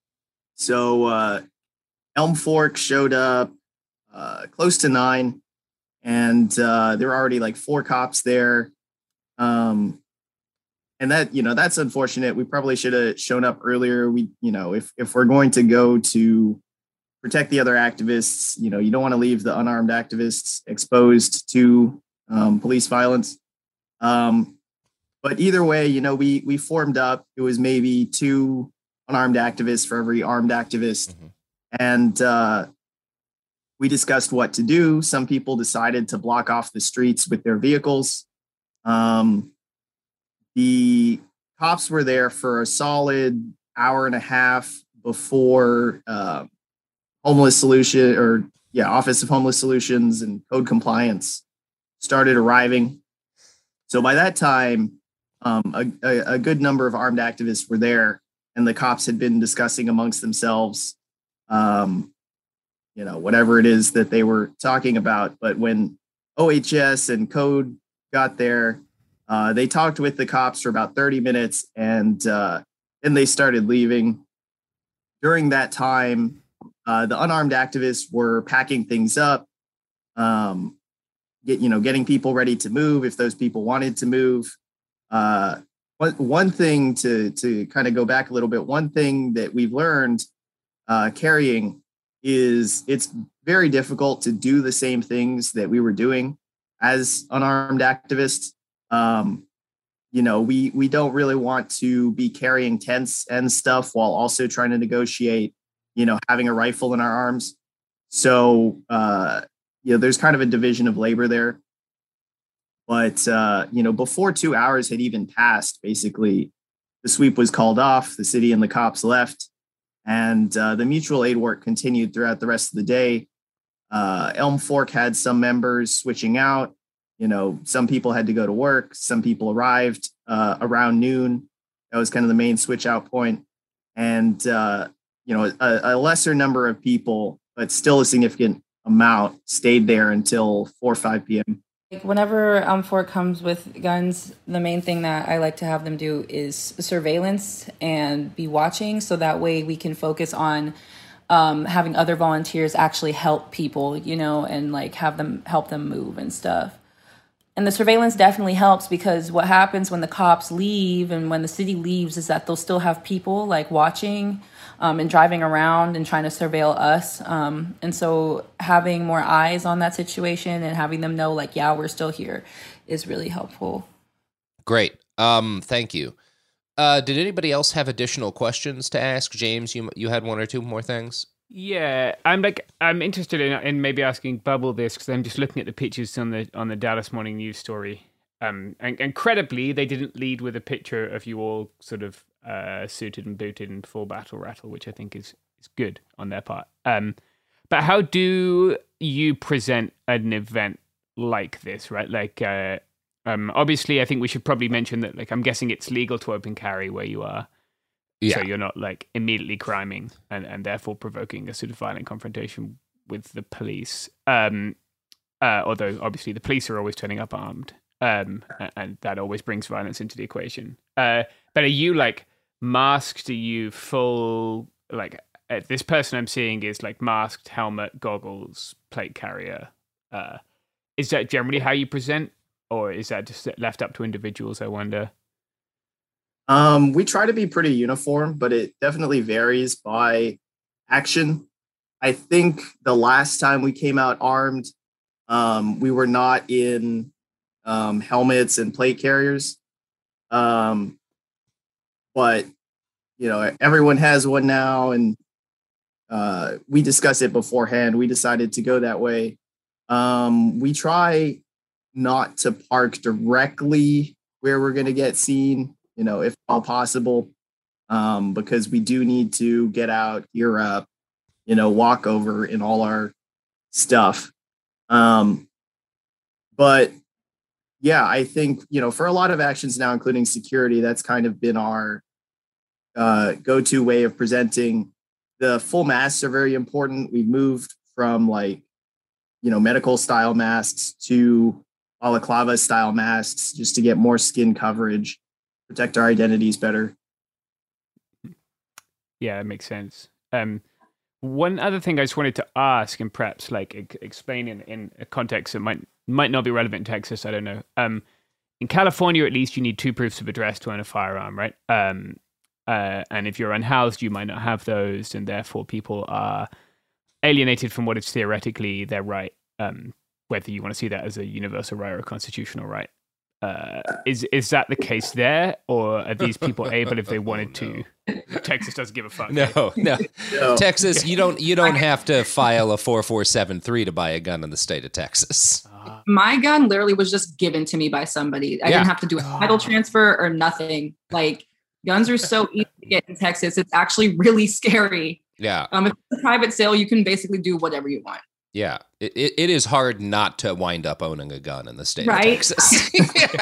So uh, Elm Fork showed up uh, close to nine, and uh, there were already like four cops there. Um, and that, you know, that's unfortunate. We probably should have shown up earlier. We, you know, if if we're going to go to protect the other activists, you know, you don't want to leave the unarmed activists exposed to um, police violence. Um, but either way, you know, we we formed up. It was maybe two unarmed activists for every armed activist. Mm-hmm. And uh, we discussed what to do. Some people decided to block off the streets with their vehicles. Um, the cops were there for a solid hour and a half before uh, Homeless Solution or yeah, Office of Homeless Solutions and Code Compliance started arriving. So by that time, um, a, a, a good number of armed activists were there, and the cops had been discussing amongst themselves, um, you know, whatever it is that they were talking about. But when O H S and Code got there, uh, they talked with the cops for about thirty minutes, and uh, then they started leaving. During that time, uh, the unarmed activists were packing things up, um, get, you know, getting people ready to move if those people wanted to move. Uh, one, one thing to, to kind of go back a little bit, one thing that we've learned uh, carrying is it's very difficult to do the same things that we were doing as unarmed activists. Um, you know, we, we don't really want to be carrying tents and stuff while also trying to negotiate, you know, having a rifle in our arms. So, uh, you know, there's kind of a division of labor there. But, uh, you know, before two hours had even passed, basically, the sweep was called off, the city and the cops left, and uh, the mutual aid work continued throughout the rest of the day. Uh, Elm Fork had some members switching out. You know, some people had to go to work. Some people arrived uh, around noon. That was kind of the main switch out point. And, uh, you know, a, a lesser number of people, but still a significant amount, stayed there until four or five p.m. Like whenever Elm Fork comes with guns, the main thing that I like to have them do is surveillance and be watching, so that way we can focus on um, having other volunteers actually help people, you know, and like have them help them move and stuff. And the surveillance definitely helps, because what happens when the cops leave and when the city leaves is that they'll still have people like watching um, and driving around and trying to surveil us. Um, and so having more eyes on that situation and having them know like, yeah, we're still here is really helpful. Great. Um, thank you. Uh, did anybody else have additional questions to ask? James, you you had one or two more things? Yeah, I'm like I'm interested in in maybe asking Bubble this, because I'm just looking at the pictures on the on the Dallas Morning News story. Um, and incredibly, they didn't lead with a picture of you all sort of uh, suited and booted and full battle rattle, which I think is is good on their part. Um, but how do you present an event like this, right? Like, uh, um, obviously, I think we should probably mention that. Like, I'm guessing it's legal to open carry where you are. Yeah. So you're not like immediately criming and, and therefore provoking a sort of violent confrontation with the police. Um, uh, although obviously the police are always turning up armed, um, and, and that always brings violence into the equation. Uh, but are you like masked? Are you full like uh, this person I'm seeing is like masked, helmet, goggles, plate carrier. Uh, is that generally how you present, or is that just left up to individuals? I wonder. Um, we try to be pretty uniform, but it definitely varies by action. I think the last time we came out armed, um, we were not in um, helmets and plate carriers. Um, but, you know, everyone has one now, and uh, we discussed it beforehand. We decided to go that way. Um, we try not to park directly where we're going to get seen, you know, if all possible, um, because we do need to get out, gear up, you know, walk over in all our stuff. Um, but yeah, I think, you know, for a lot of actions now, including security, that's kind of been our uh, go-to way of presenting. The full masks are very important. We've moved from like, you know, medical style masks to balaclava style masks just to get more skin coverage, protect our identities better. Yeah, that makes sense. Um, one other thing I just wanted to ask, and perhaps like e- explain in, in a context that might might not be relevant in Texas, I don't know. Um, in California, at least, you need two proofs of address to own a firearm, right? Um, uh, and if you're unhoused, you might not have those, and therefore people are alienated from what is theoretically their right, um, whether you want to see that as a universal right or a constitutional right. Uh, is is that the case there, or are these people able if they wanted to? Texas doesn't give a fuck. No, no, No. Texas, you don't you don't have to file a four four seven three to buy a gun in the state of Texas. My gun literally was just given to me by somebody. I Yeah. didn't have to do a title transfer or nothing. Like, guns are so easy to get in Texas. It's actually really scary. Yeah, Um, if it's a private sale, you can basically do whatever you want. yeah. It, it it is hard not to wind up owning a gun in the state Right? of Texas.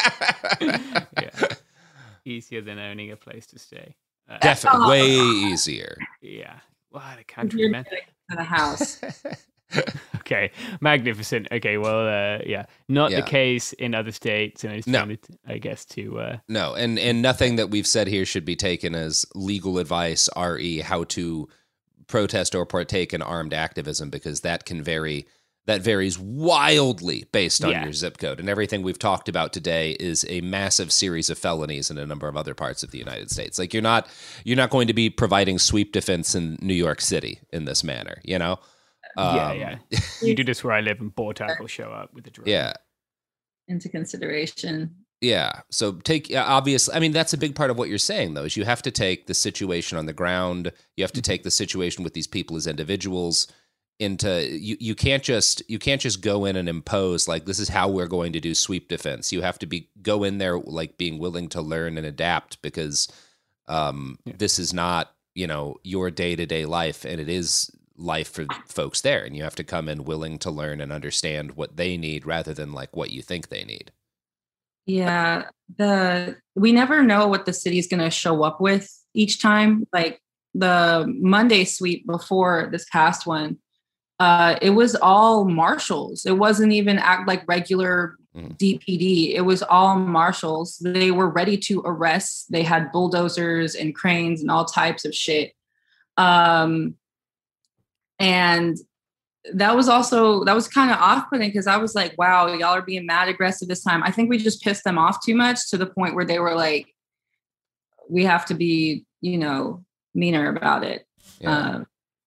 Yeah. Easier than owning a place to stay. Uh, Definitely way easier. Yeah. What a country, You're man. getting to the house. Okay, magnificent. Okay, well, uh, yeah, not Yeah. the case in other states, and I just No. wanted, I guess, to uh, No, and and nothing that we've said here should be taken as legal advice, R E, how to protest or partake in armed activism, because that can vary. That varies wildly based on Yeah. your zip code. And everything we've talked about today is a massive series of felonies in a number of other parts of the United States. Like, you're not you're not going to be providing sweep defense in New York City in this manner, you know? yeah, Um, yeah. You do this where I live, and Bortak will show up with a drone. Yeah. Into consideration. Yeah. So take, yeah, obviously, I mean, that's a big part of what you're saying, though, is you have to take the situation on the ground. You have to take the situation with these people as individuals into, you, you can't just, you can't just go in and impose like, this is how we're going to do sweep defense. You have to be, go in there like being willing to learn and adapt, because um, Yeah. this is not, you know, your day-to-day life, and it is life for folks there. And you have to come in willing to learn and understand what they need rather than like what you think they need. Yeah, the we never know what the city's going to show up with each time. Like the Monday sweep before this past one, uh, it was all marshals. It wasn't even act like regular D P D. It was all marshals. They were ready to arrest. They had bulldozers and cranes and all types of shit. Um, and that was also, that was kind of off-putting because I was like, wow, y'all are being mad aggressive this time. I think we just pissed them off too much to the point where they were like, we have to be, you know, meaner about it. Yeah. Um,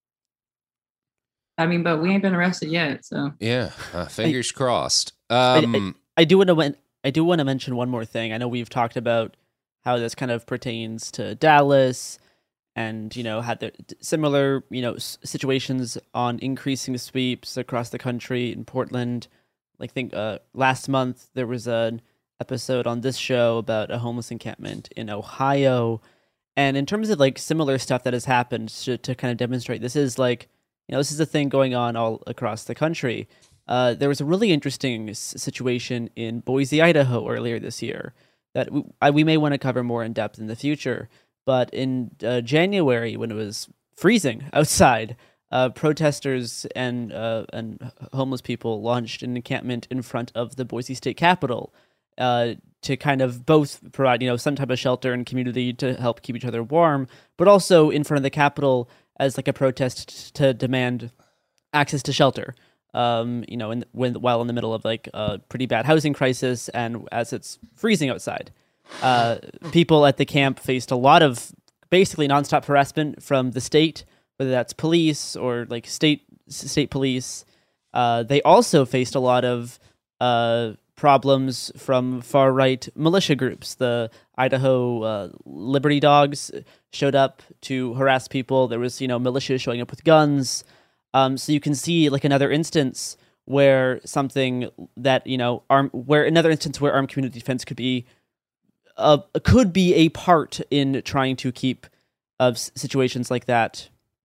I mean, but we ain't been arrested yet, so. Yeah, uh, fingers I, crossed. Um, I, I, I do want to I do want to mention one more thing. I know we've talked about how this kind of pertains to Dallas, and, you know, had the similar, you know, s- situations on increasing sweeps across the country in Portland. Like, I think uh, last month there was an episode on this show about a homeless encampment in Ohio. And in terms of, like, similar stuff that has happened to, to kind of demonstrate this is, like, you know, this is a thing going on all across the country. Uh, there was a really interesting s- situation in Boise, Idaho earlier this year that we, I, we may want to cover more in depth in the future. But in uh, January, when it was freezing outside, uh, protesters and uh, and homeless people launched an encampment in front of the Boise State Capitol uh, to kind of both provide, you know, some type of shelter and community to help keep each other warm, but also in front of the Capitol as like a protest to demand access to shelter. Um, you know, in, when while in the middle of like a pretty bad housing crisis and as it's freezing outside. Uh, people at the camp faced a lot of basically nonstop harassment from the state, whether that's police or like state state police. Uh, they also faced a lot of uh, problems from far right militia groups. The Idaho uh, Liberty Dogs showed up to harass people. There was, you know, militia showing up with guns. Um, so you can see like another instance where something that, you know, arm where another instance where armed community defense could be. Uh, could be a part in trying to keep uh, situations like that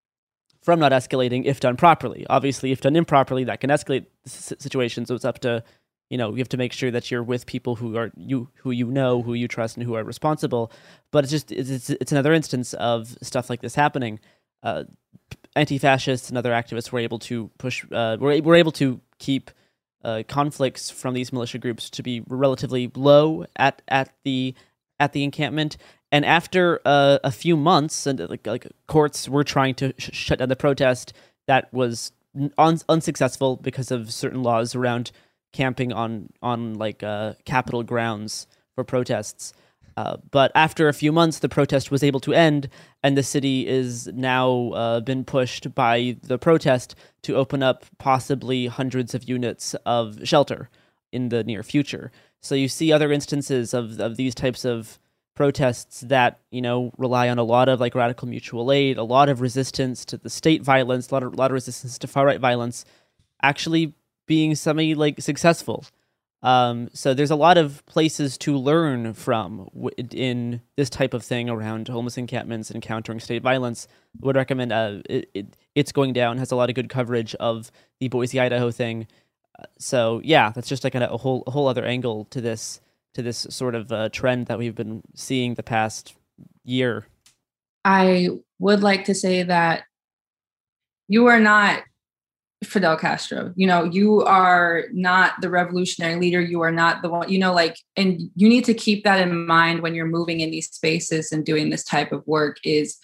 from not escalating if done properly. Obviously, if done improperly, that can escalate situations. So it's up to, you know, you have to make sure that you're with people who are you who you know, who you trust, and who are responsible. But it's just it's it's, it's another instance of stuff like this happening. Uh, anti-fascists and other activists were able to push. Uh, were were able to keep. Uh, conflicts from these militia groups to be relatively low at, at the at the encampment, and after uh, a few months, and like, like courts were trying to sh- shut down the protest, that was un- unsuccessful because of certain laws around camping on on like uh, Capitol grounds for protests. Uh, but after a few months, the protest was able to end, and the city is now uh, been pushed by the protest to open up possibly hundreds of units of shelter in the near future. So you see other instances of, of these types of protests that, you know, rely on a lot of like radical mutual aid, a lot of resistance to the state violence, a lot of, a lot of resistance to far right violence, actually being semi like successful. Um, so there's a lot of places to learn from w- in this type of thing around homeless encampments and countering state violence. Would recommend uh, it, it, It's Going Down has a lot of good coverage of the Boise, Idaho thing. Uh, so yeah, that's just like a, a whole a whole other angle to this to this sort of uh, trend that we've been seeing the past year. I would like to say that you are not Fidel Castro. You know, you are not the revolutionary leader. You are not the one, you know, like, and you need to keep that in mind when you're moving in these spaces and doing this type of work is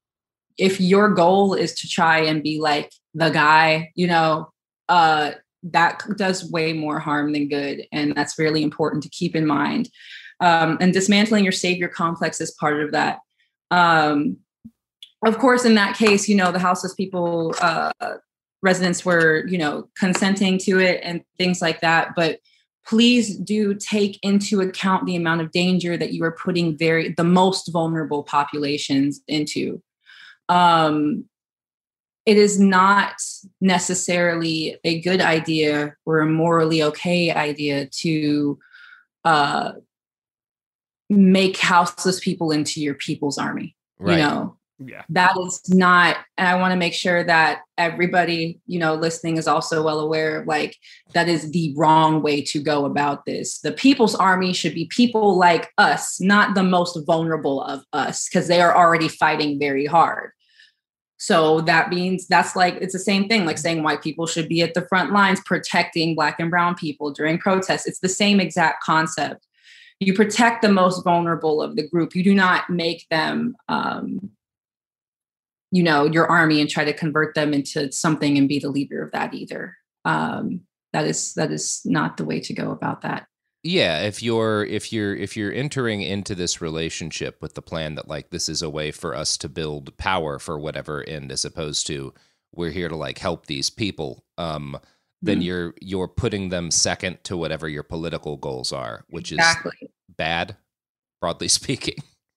if your goal is to try and be like the guy, you know, uh, that does way more harm than good. And that's really important to keep in mind. Um, and dismantling your savior complex is part of that. Um, of course, in that case, you know, the houseless people, uh, residents were, you know, consenting to it and things like that. But please do take into account the amount of danger that you are putting very the most vulnerable populations into. Um, it is not necessarily a good idea or a morally okay idea to uh, make houseless people into your people's army. Right. You know, Yeah. That is not, and I want to make sure that everybody, you know, listening is also well aware of, like, that is the wrong way to go about this. The People's Army should be people like us, not the most vulnerable of us, because they are already fighting very hard. So that means that's like, it's the same thing, like saying white people should be at the front lines protecting Black and brown people during protests. It's the same exact concept. You protect the most vulnerable of the group. You do not make them, um, you know, your army and try to convert them into something and be the leader of that either. Um, that is that is not the way to go about that. Yeah, if you're if you're if you're entering into this relationship with the plan that, like, this is a way for us to build power for whatever end, as opposed to we're here to, like, help these people, um, then mm-hmm. you're you're putting them second to whatever your political goals are, which exactly. is bad, broadly speaking.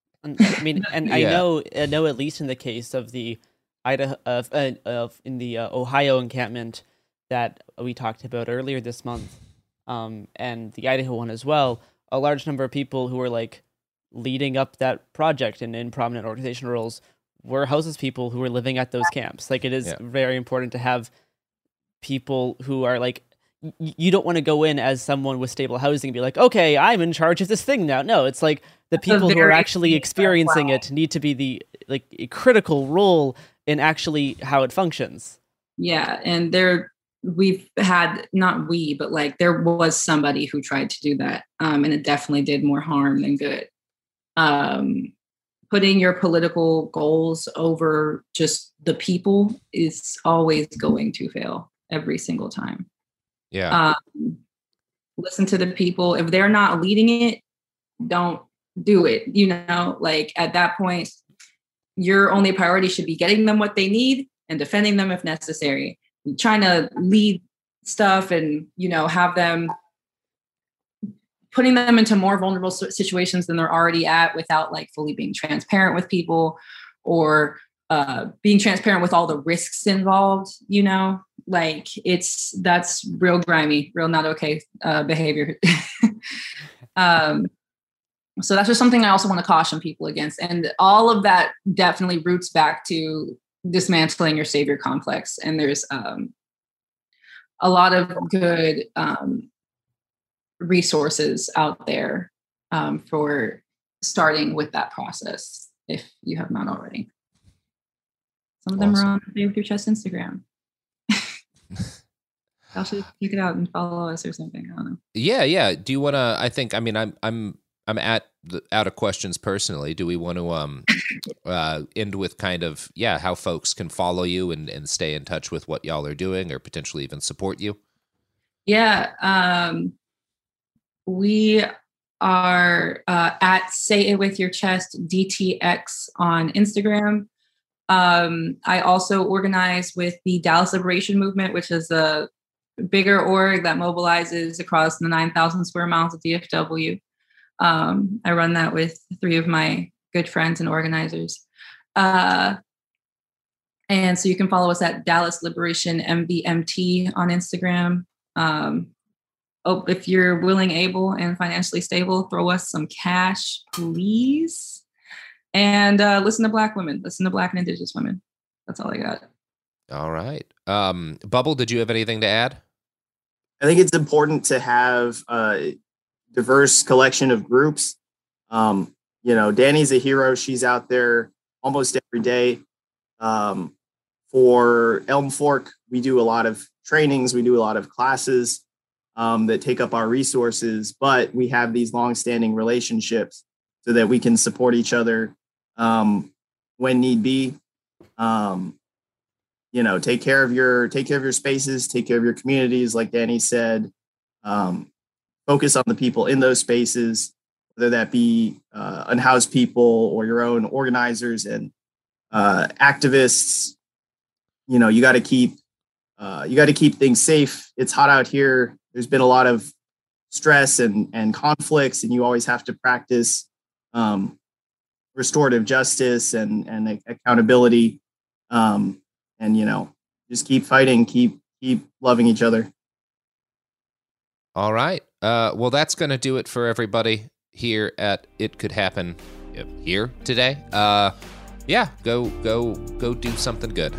I mean, and yeah. I know, I know at least in the case of the Idaho, of, uh, of in the uh, Ohio encampment that we talked about earlier this month, um, and the Idaho one as well, a large number of people who were like leading up that project and in prominent organizational roles were houseless people who were living at those camps. Like, it is yeah. very important to have people who are like, you don't want to go in as someone with stable housing and be like, okay, I'm in charge of this thing now. No, it's like the people who are actually experiencing it need to be the like a critical role in actually how it functions. Yeah. And there, we've had, not we, but like there was somebody who tried to do that. Um, and it definitely did more harm than good. Um, putting your political goals over just the people is always going to fail every single time. Yeah. Um, listen to the people. If they're not leading it, don't do it. You know, like at that point, your only priority should be getting them what they need and defending them if necessary. Trying to lead stuff and, you know, have them putting them into more vulnerable situations than they're already at without like fully being transparent with people or uh, being transparent with all the risks involved, you know, like it's, that's real grimy, real not okay uh, behavior. um, so that's just something I also want to caution people against. And all of that definitely roots back to dismantling your savior complex. And there's um, a lot of good um, resources out there um, for starting with that process if you have not already. Some of them awesome. Are on Play With Your Chest Instagram. Y'all should check it out and follow us or something. I don't know. Yeah, yeah. Do you want to? I think. I mean, I'm, I'm, I'm at the, out of questions personally. Do we want to um, uh, end with kind of yeah, how folks can follow you and, and stay in touch with what y'all are doing, or potentially even support you? Yeah, um, we are uh, at Say It With Your Chest D T X on Instagram. Um, I also organize with the Dallas Liberation Movement, which is a bigger org that mobilizes across the nine thousand square miles of D F W. Um, I run that with three of my good friends and organizers. Uh, and so you can follow us at Dallas Liberation M V M T on Instagram. Um, oh, if you're willing, able, and financially stable, throw us some cash, please. And uh, listen to Black women. Listen to Black and Indigenous women. That's all I got. All right. Um, Bubble, did you have anything to add? I think it's important to have a diverse collection of groups. Um, you know, Danny's a hero. She's out there almost every day. Um, for Elm Fork, we do a lot of trainings. We do a lot of classes um, that take up our resources, but we have these longstanding relationships so that we can support each other um, when need be. Um, you know, take care of your, take care of your spaces, take care of your communities. Like Danny said, um, focus on the people in those spaces, whether that be uh, unhoused people or your own organizers and uh, activists. You know, you got to keep, uh, you got to keep things safe. It's hot out here. There's been a lot of stress and, and conflicts, and you always have to practice um, restorative justice and, and accountability. Um, and, you know, just keep fighting, keep, keep loving each other. All right. Uh, well, that's going to do it for everybody here at It Could Happen here today. Uh, yeah, go go go do something good.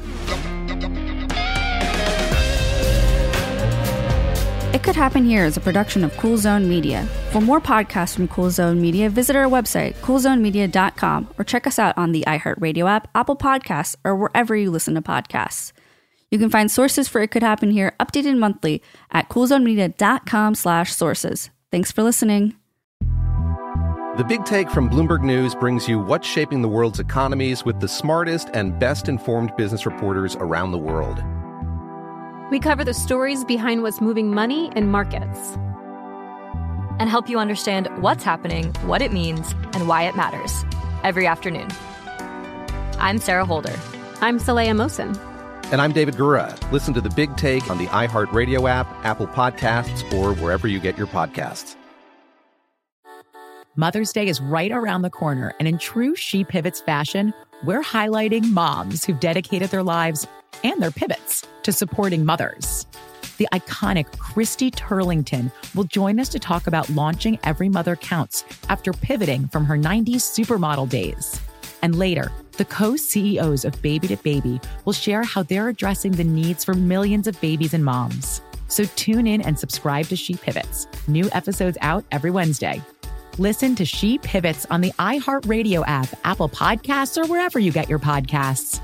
It Could Happen Here is a production of Cool Zone Media. For more podcasts from Cool Zone Media, visit our website, cool zone media dot com, or check us out on the iHeartRadio app, Apple Podcasts, or wherever you listen to podcasts. You can find sources for It Could Happen Here updated monthly at cool zone media dot com slash sources. Thanks for listening. The Big Take from Bloomberg News brings you what's shaping the world's economies with the smartest and best-informed business reporters around the world. We cover the stories behind what's moving money and markets, and help you understand what's happening, what it means, and why it matters every afternoon. I'm Sarah Holder. I'm Saleha Mohsin. And I'm David Gura. Listen to The Big Take on the iHeartRadio app, Apple Podcasts, or wherever you get your podcasts. Mother's Day is right around the corner, and in true She Pivots fashion, we're highlighting moms who've dedicated their lives and their pivots to supporting mothers. The iconic Christy Turlington will join us to talk about launching Every Mother Counts after pivoting from her nineties supermodel days. And later, the co-C E Os of Baby to Baby will share how they're addressing the needs for millions of babies and moms. So tune in and subscribe to She Pivots. New episodes out every Wednesday. Listen to She Pivots on the iHeartRadio app, Apple Podcasts, or wherever you get your podcasts.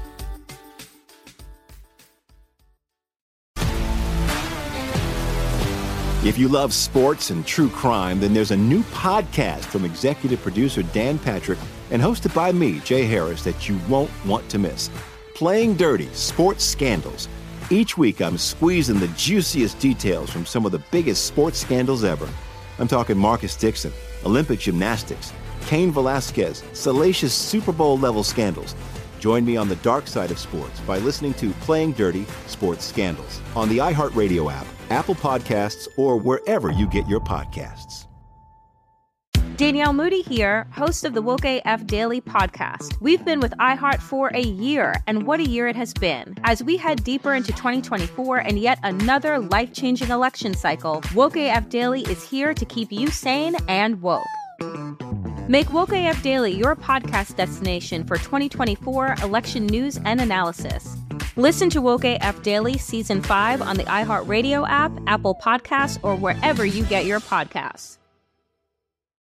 If you love sports and true crime, then there's a new podcast from executive producer Dan Patrick and hosted by me, Jay Harris, that you won't want to miss. Playing Dirty: Sports Scandals. Each week, I'm squeezing the juiciest details from some of the biggest sports scandals ever. I'm talking Marcus Dixon, Olympic gymnastics, Cain Velasquez, salacious Super Bowl-level scandals. Join me on the dark side of sports by listening to Playing Dirty: Sports Scandals on the iHeartRadio app, Apple Podcasts, or wherever you get your podcasts. Danielle Moody here, host of the Woke A F Daily podcast. We've been with iHeart for a year, and what a year it has been. As we head deeper into twenty twenty-four and yet another life-changing election cycle, Woke A F Daily is here to keep you sane and woke. Make Woke A F Daily your podcast destination for twenty twenty-four election news and analysis. Listen to Woke A F Daily Season five on the iHeartRadio app, Apple Podcasts, or wherever you get your podcasts.